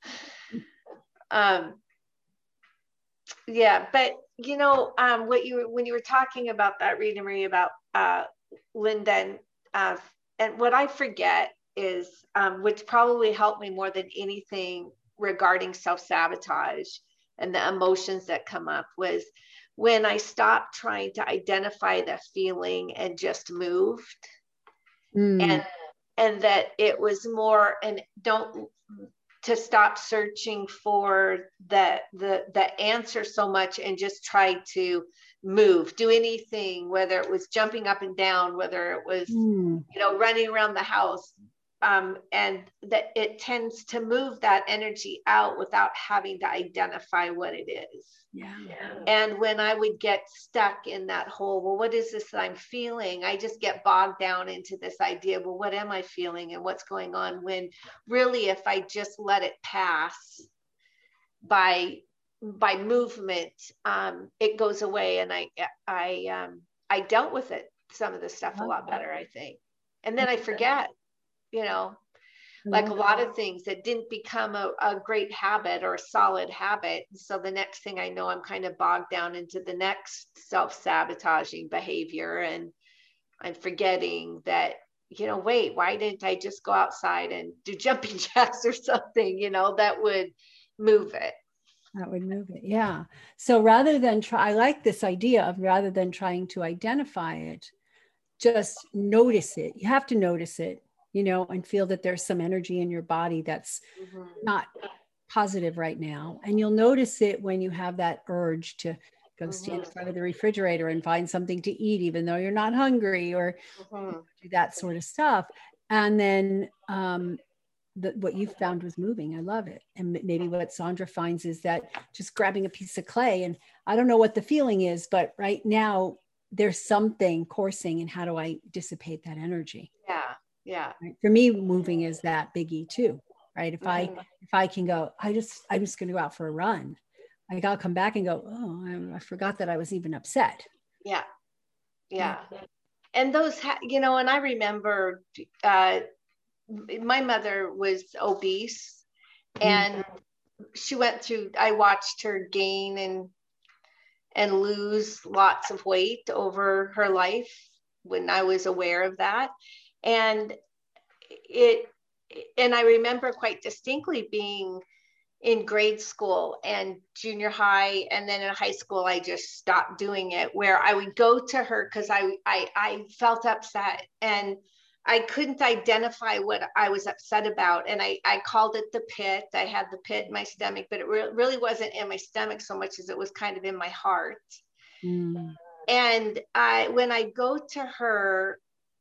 But you know, when you were talking about that, Rita Marie, about Linda, and what I forget is, which probably helped me more than anything regarding self-sabotage and the emotions that come up, was when I stopped trying to identify the feeling and just moved. And that it was more, and to stop searching for the answer so much, and just try to do anything, whether it was jumping up and down, whether it was running around the house, and that it tends to move that energy out without having to identify what it is. Yeah. And when I would get stuck in that whole, well, what is this that I'm feeling? I just get bogged down into this idea, well, what am I feeling and what's going on? When really, if I just let it pass by movement, it goes away. And I dealt with it, some of the stuff a lot better, I think. And then I forget, you know, like a lot of things that didn't become a great habit or a solid habit. So the next thing I know, I'm kind of bogged down into the next self-sabotaging behavior. And I'm forgetting that, you know, wait, why didn't I just go outside and do jumping jacks or something, you know, that would move it. That would move it. Yeah. So rather than I like this idea of rather than trying to identify it, just notice it. You have to notice it, you know, and feel that there's some energy in your body that's not positive right now. And you'll notice it when you have that urge to go stand in front of the refrigerator and find something to eat, even though you're not hungry, or do that sort of stuff. And then what you found was moving. I love it. And maybe what Sandra finds is that just grabbing a piece of clay, and I don't know what the feeling is, but right now there's something coursing, and how do I dissipate that energy? Yeah. Right? For me, moving is that biggie too, right? If I can go, I'm just going to go out for a run. I'll come back and go, oh, I forgot that I was even upset. Yeah. And those, you know, and I remember my mother was obese, and she went through, I watched her gain and lose lots of weight over her life when I was aware of that. And I remember quite distinctly being in grade school and junior high, and then in high school, I just stopped doing it, where I would go to her because I felt upset and I couldn't identify what I was upset about. And I called it the pit. I had the pit in my stomach, but it really wasn't in my stomach so much as it was kind of in my heart. And when I go to her,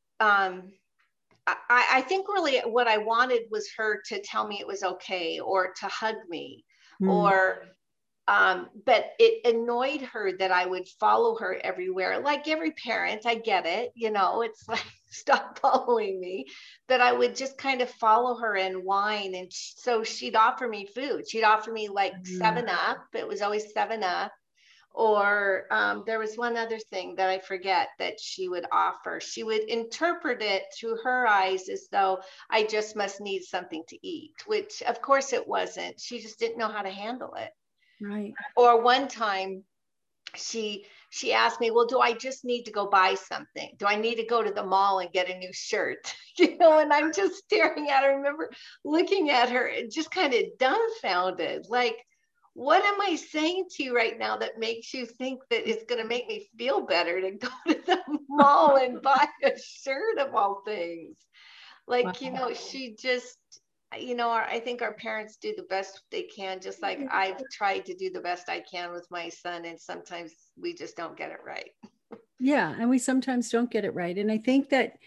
I think really what I wanted was her to tell me it was okay, or to hug me, or but it annoyed her that I would follow her everywhere. Like every parent, I get it, you know, it's like, stop following me. But I would just kind of follow her and whine. And so she'd offer me food. She'd offer me like 7-Up. It was always 7-Up. Or there was one other thing that I forget that she would offer. She would interpret it through her eyes as though I just must need something to eat, which of course it wasn't. She just didn't know how to handle it. Right. Or one time she asked me, well, do I just need to go buy something? Do I need to go to the mall and get a new shirt? You know, and I'm just staring at her. I remember looking at her and just kind of dumbfounded, like, what am I saying to you right now that makes you think that it's going to make me feel better to go to the mall and buy a shirt of all things? Like, wow. You know, she just, you know, I think our parents do the best they can, just like I've tried to do the best I can with my son. And sometimes we just don't get it right. Yeah. And we sometimes don't get it right. And I think that,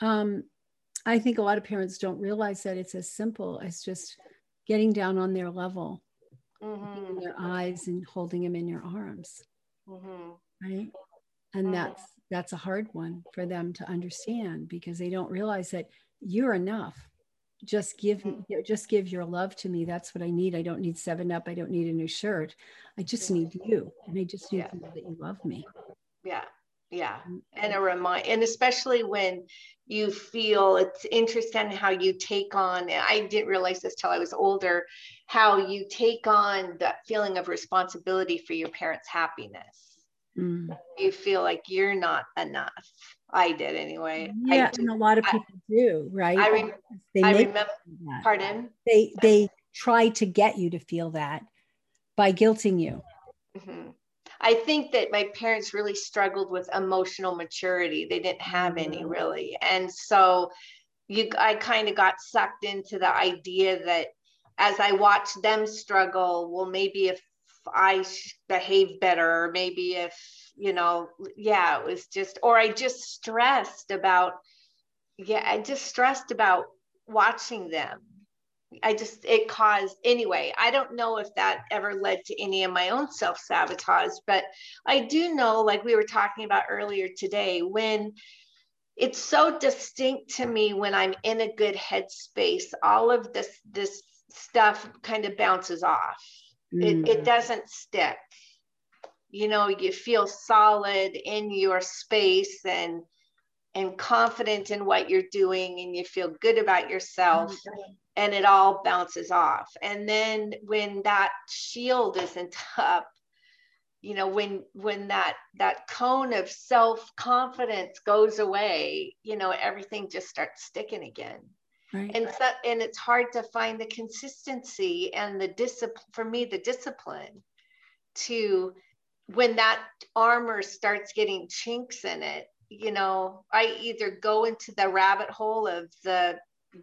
I think a lot of parents don't realize that it's as simple as just getting down on their level. In their eyes and holding them in your arms, right? And that's a hard one for them to understand, because they don't realize that you're enough. Just give your love to me. That's what I need. I don't need 7-Up. I don't need a new shirt. I just need you, and I just need to know that you love me. Yeah. And and especially when you feel, it's interesting how you take on, I didn't realize this till I was older, how you take on that feeling of responsibility for your parents' happiness. You feel like you're not enough. I did anyway. Yeah, and a lot of people do, right? I remember, pardon? They try to get you to feel that by guilting you. I think that my parents really struggled with emotional maturity. They didn't have any really. And so I kind of got sucked into the idea that as I watched them struggle, well, maybe if I behave better, or maybe if, you know, it was just, or I just stressed about watching them, it caused, anyway, I don't know if that ever led to any of my own self-sabotage, but I do know, like we were talking about earlier today, when it's so distinct to me when I'm in a good headspace, all of this stuff kind of bounces off. It doesn't stick. You know, you feel solid in your space and confident in what you're doing, and you feel good about yourself, and it all bounces off. And then when that shield isn't up, you know, when that cone of self-confidence goes away, you know, everything just starts sticking again. Right. And so, and it's hard to find the consistency and the discipline, for me, the discipline to, when that armor starts getting chinks in it, you know, I either go into the rabbit hole of the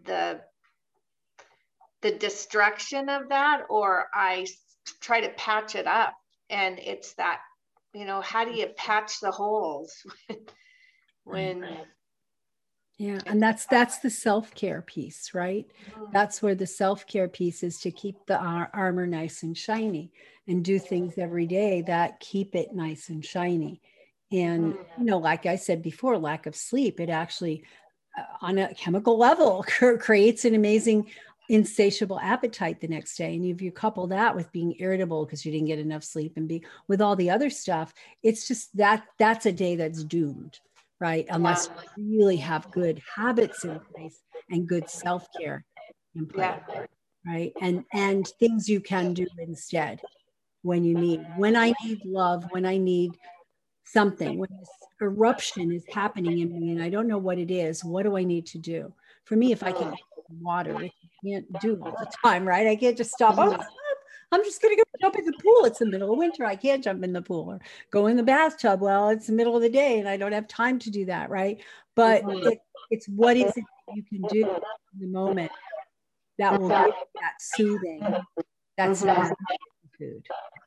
destruction of that, or I try to patch it up. And it's that, you know, how do you patch the holes when yeah, and that's the self-care piece, right? That's where the self-care piece is, to keep the armor nice and shiny, and do things every day that keep it nice and shiny. And, you know, like I said before, lack of sleep, it actually, on a chemical level, creates an amazing insatiable appetite the next day. And if you couple that with being irritable because you didn't get enough sleep, and be with all the other stuff, it's just that's a day that's doomed, right? Unless you really have good habits in place and good self-care in place, right? And things you can do instead when I need love, when I need something, when this eruption is happening in me and I don't know what it is, what do I need to do? For me, if I can get water, which I can't do all the time, right? I can't just stop. Oh, I'm just going to go jump in the pool. It's the middle of winter. I can't jump in the pool, or go in the bathtub. Well, it's the middle of the day and I don't have time to do that, right? But it's what is it that you can do in the moment that will give you that soothing, that's not food.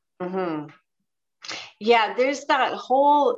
Yeah, there's that whole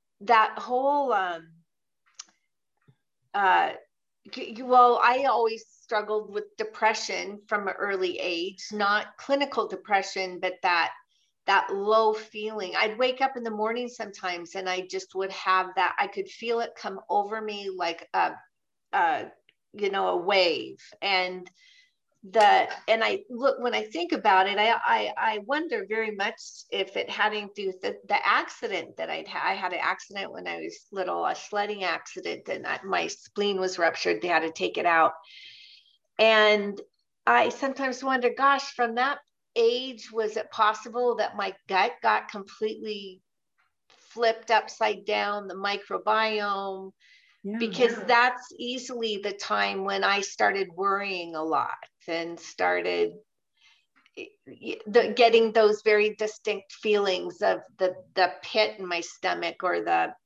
well, I always struggled with depression from an early age, not clinical depression, but that low feeling. I'd wake up in the morning sometimes and I just would have that, I could feel it come over me like a wave. And I look, when I think about it, I wonder very much if it had to do with the accident that I had an accident when I was little, a sledding accident, and my spleen was ruptured. They had to take it out. And I sometimes wonder, gosh, from that age, was it possible that my gut got completely flipped upside down, the microbiome? Because that's easily the time when I started worrying a lot and started getting those very distinct feelings of the pit in my stomach, or the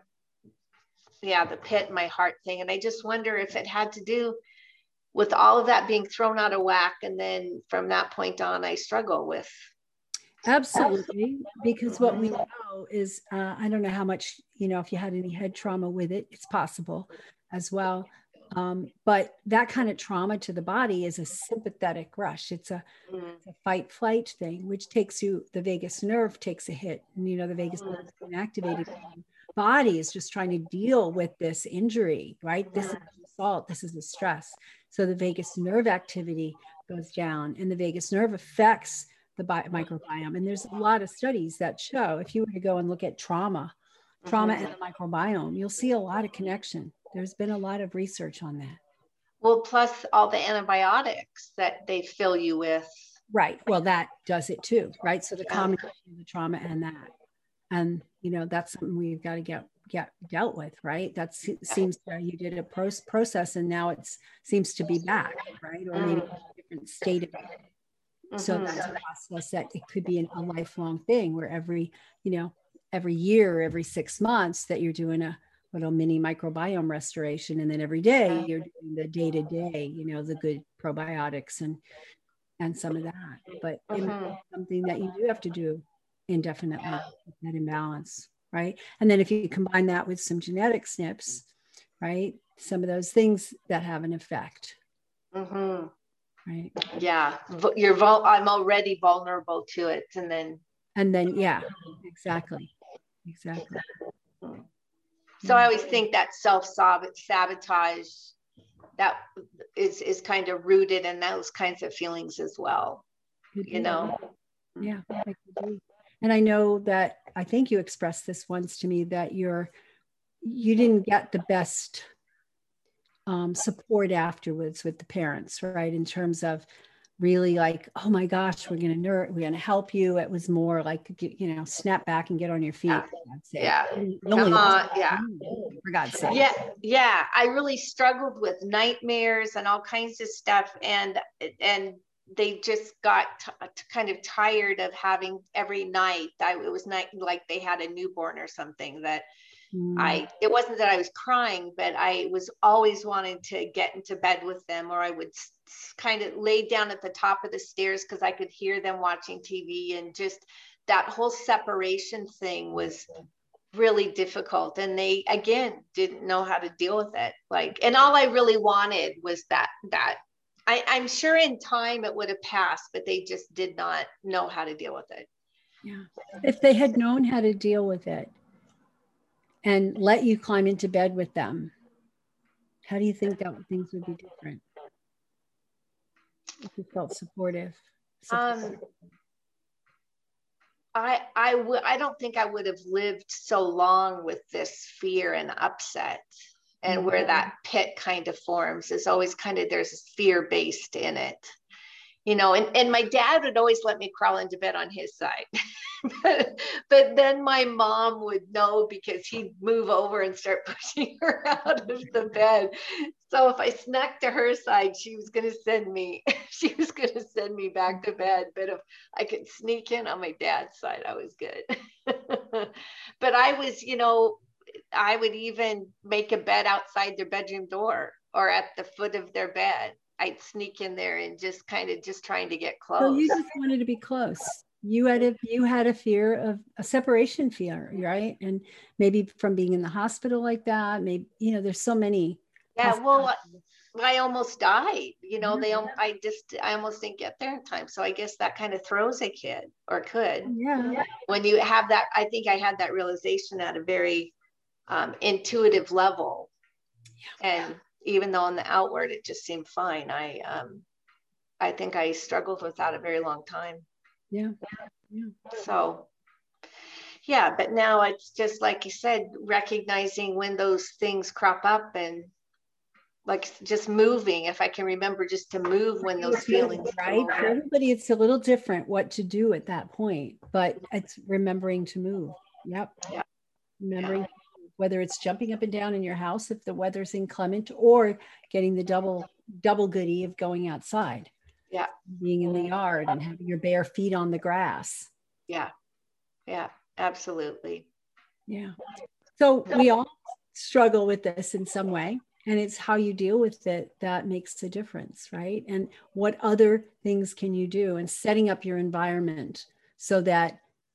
pit in my heart thing. And I just wonder if it had to do with all of that being thrown out of whack. And then from that point on, I struggle with. Absolutely, because what we know is, I don't know how much, if you had any head trauma with it, it's possible as well. But that kind of trauma to the body is a sympathetic rush. It's a fight flight thing, which the vagus nerve takes a hit. And, the vagus nerve is inactivated. The body is just trying to deal with this injury, right? This is an assault. This is a stress. So the vagus nerve activity goes down, and the vagus nerve affects the microbiome. And there's a lot of studies that show, if you were to go and look at trauma and the microbiome, you'll see a lot of connection. There's been a lot of research on that. Well, plus all the antibiotics that they fill you with. Right. Well, that does it too, right? So the combination of the trauma and that, and that's something we've got to get dealt with, right? That seems you did a process, and now it seems to be back, right? Or maybe a different state of it. So that's a process that it could be a lifelong thing, where every year, every 6 months, that you're doing a little mini microbiome restoration. And then every day you're doing the day-to-day, the good probiotics and some of that. But it's something that you do have to do indefinitely, that imbalance, right? And then if you combine that with some genetic SNPs, right? Some of those things that have an effect. right? Yeah, I'm already vulnerable to it, and then yeah, exactly. So I always think that self-sabotage that is kind of rooted in those kinds of feelings as well. You know? Yeah, I could be. And I know that, I think you expressed this once to me, that you didn't get the best support afterwards with the parents, right? In terms of really like, oh my gosh, we're gonna help you. It was more like, snap back and get on your feet. Yeah. Come on. Yeah. For God's sake. Yeah. Yeah. I really struggled with nightmares and all kinds of stuff. And they just got kind of tired of having every night. It was like they had a newborn or something that it wasn't that I was crying, but I was always wanting to get into bed with them, or I would kind of lay down at the top of the stairs because I could hear them watching TV, and just that whole separation thing was really difficult. And they, again, didn't know how to deal with it. And all I really wanted was that I'm sure in time it would have passed, but they just did not know how to deal with it. Yeah. If they had known how to deal with it and let you climb into bed with them, how do you think that things would be different? If you felt supportive. I don't think I would have lived so long with this fear and upset, and where that pit kind of forms is always kind of, there's fear based in it. And my dad would always let me crawl into bed on his side. but then my mom would know, because he'd move over and start pushing her out of the bed. So if I snuck to her side, she was going to send me back to bed. But if I could sneak in on my dad's side, I was good. But I was, I would even make a bed outside their bedroom door or at the foot of their bed. I'd sneak in there and just trying to get close. So you just wanted to be close. You had a fear of a separation fear, right? And maybe from being in the hospital like that, maybe, there's so many. Yeah, well, I almost died, I almost didn't get there in time. So I guess that kind of throws a kid, or could. Yeah. When you have that, I think I had that realization at a very intuitive level. Yeah. And even though on the outward it just seemed fine, I think I struggled with that a very long time. Yeah. So yeah, but now it's just like you said, recognizing when those things crop up, and like just moving, if I can remember just to move when those feelings, right? For everybody it's a little different what to do at that point, but it's remembering to move. Yep. Yeah. Remembering, whether it's jumping up and down in your house if the weather's inclement, or getting the double goodie of going outside. Yeah. Being in the yard and having your bare feet on the grass. Yeah. Yeah, absolutely. Yeah. So we all struggle with this in some way, and it's how you deal with it that makes the difference, right? And what other things can you do, and setting up your environment so that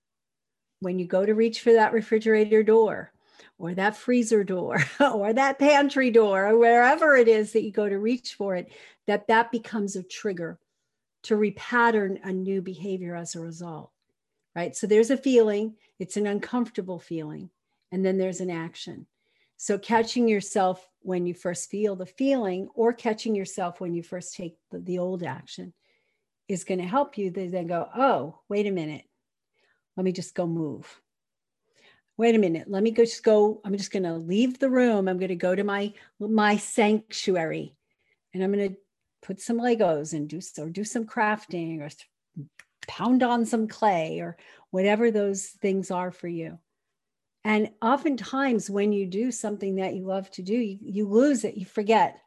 when you go to reach for that refrigerator door, or that freezer door, or that pantry door, or wherever it is that you go to reach for it, that becomes a trigger to repattern a new behavior as a result, right? So there's a feeling, it's an uncomfortable feeling, and then there's an action. So catching yourself when you first feel the feeling, or catching yourself when you first take the old action, is going to help you then go, oh, wait a minute, let me just go move. Wait a minute, let me just go, I'm just going to leave the room. I'm going to go to my sanctuary, and I'm going to put some Legos and do some crafting, or pound on some clay, or whatever those things are for you. And oftentimes when you do something that you love to do, you lose it, you forget.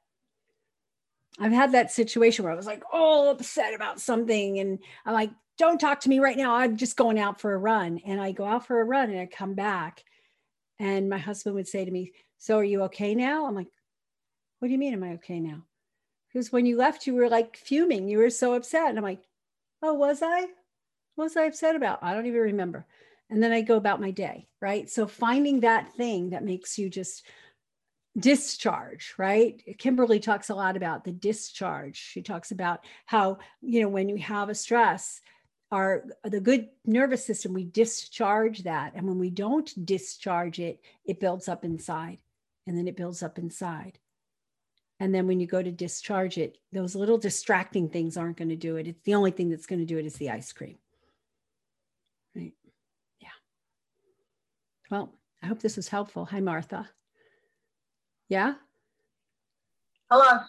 I've had that situation where I was like, all upset about something, and I'm like, don't talk to me right now, I'm just going out for a run. And I go out for a run and I come back, and my husband would say to me, so are you okay now? I'm like, what do you mean, am I okay now? Because when you left, you were like fuming. You were so upset. And I'm like, oh, was I? What was I upset about? I don't even remember. And then I go about my day, right? So finding that thing that makes you just discharge, right? Kimberly talks a lot about the discharge. She talks about how, you know, when you have a stress, the good nervous system, we discharge that. And when we don't discharge it, it builds up inside, and then it builds up inside. And then when you go to discharge it, those little distracting things aren't going to do it. It's the only thing that's going to do it is the ice cream. Right? Yeah. Well, I hope this was helpful. Hi, Martha. Yeah? Hello.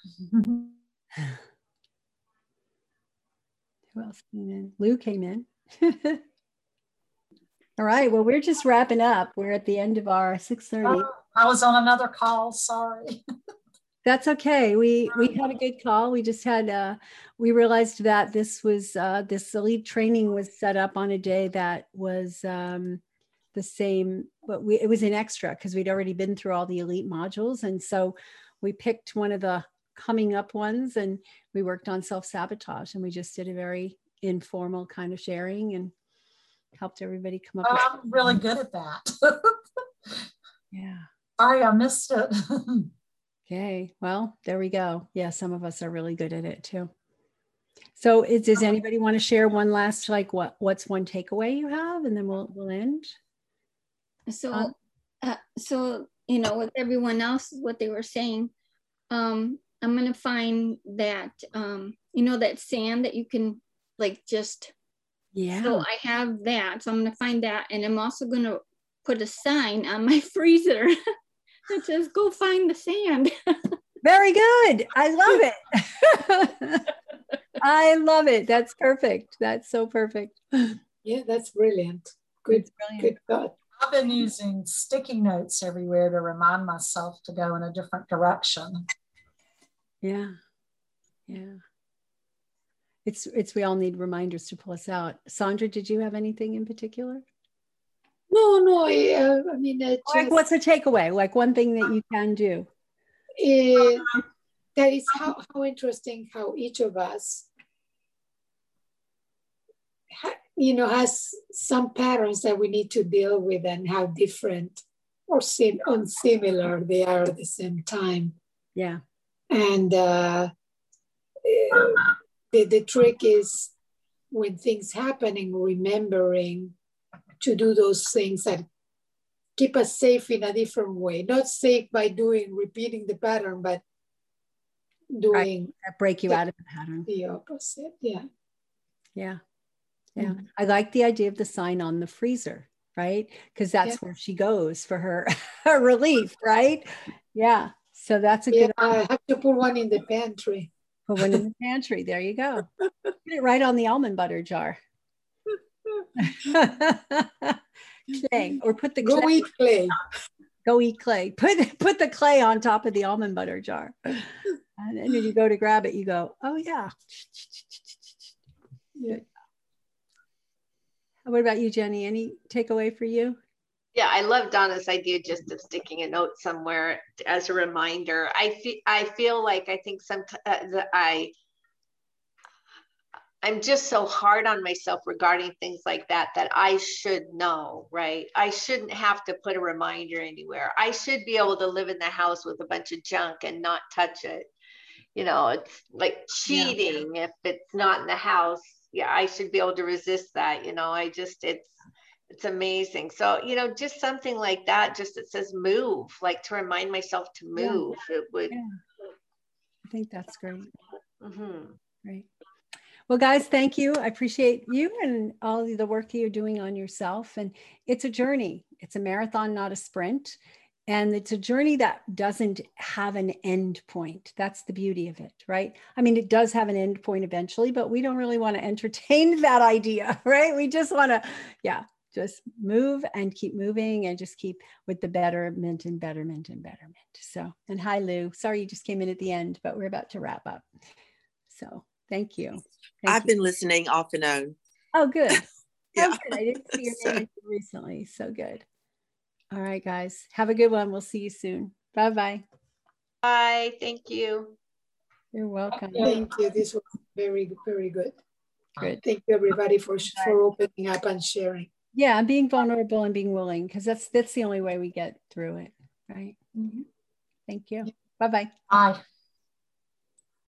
Who else came in? Lou came in. All right. Well, we're just wrapping up. We're at the end of our 6:30. I was on another call. Sorry. That's okay. We had a good call. We just had we realized that this was this elite training was set up on a day that was the same, but it was an extra because we'd already been through all the elite modules, and so we picked one of the coming up ones, and we worked on self-sabotage, and we just did a very informal kind of sharing and helped everybody come up with I'm really good at that. Yeah. Sorry, I missed it. Okay, well, there we go. Yeah, some of us are really good at it too. So does anybody want to share one last, like what's one takeaway you have, and then we'll end? So, so, you know, with everyone else, what they were saying, I'm going to find that, you know, that sand that you can like just, yeah. So I have that. So I'm going to find that. And I'm also going to put a sign on my freezer that says, go find the sand. Very good. I love it. I love it. That's perfect. That's so perfect. Yeah, that's brilliant. Good, brilliant. Good thought. I've been using sticky notes everywhere to remind myself to go in a different direction. Yeah. Yeah. We all need reminders to pull us out. Sandra, did you have anything in particular? No, I mean, like what's a takeaway? Like one thing that you can do? That is how interesting how each of us, you know, has some patterns that we need to deal with, and how different or similar they are at the same time. Yeah. And the trick is when things happening, remembering to do those things that keep us safe in a different way. Not safe by repeating the pattern, but doing that break you out of the pattern. The opposite. Yeah. Yeah. Yeah. Mm-hmm. I like the idea of the sign on the freezer, right? Because that's where she goes for her relief, right? Yeah. So that's a good idea. I have to put one in the pantry. Put one in the pantry. There you go. Put it right on the almond butter jar. Clay, or put the go clay. Eat clay. Go eat clay. Put the clay on top of the almond butter jar. And then when you go to grab it, you go, oh yeah. Good. What about you, Jenny? Any takeaway for you? Yeah, I love Donna's idea just of sticking a note somewhere as a reminder. I feel like I think sometimes I'm just so hard on myself regarding things like that I should know, right? I shouldn't have to put a reminder anywhere. I should be able to live in the house with a bunch of junk and not touch it. You know, it's like cheating if it's not in the house. Yeah, I should be able to resist that. You know, it's amazing. So, you know, just something like that, just it says move, like to remind myself to move. It would. Yeah. I think that's great. Mm-hmm. Great. Well, guys, thank you. I appreciate you and all the work that you're doing on yourself. And it's a journey. It's a marathon, not a sprint. And it's a journey that doesn't have an end point. That's the beauty of it, right? I mean, it does have an end point eventually, but we don't really want to entertain that idea, right? We just want to, just move and keep moving and just keep with the betterment and betterment and betterment. So, and hi, Lou. Sorry you just came in at the end, but we're about to wrap up. So thank you. I've been listening off and on. Oh, good. Oh, good. I didn't see your name recently. So good. All right, guys. Have a good one. We'll see you soon. Bye-bye. Bye. Thank you. You're welcome. Thank you. This was very, very good. Good. Thank you, everybody, for opening up and sharing. Yeah, and being vulnerable and being willing, because that's the only way we get through it, right? Mm-hmm. Thank you. Bye-bye. Bye.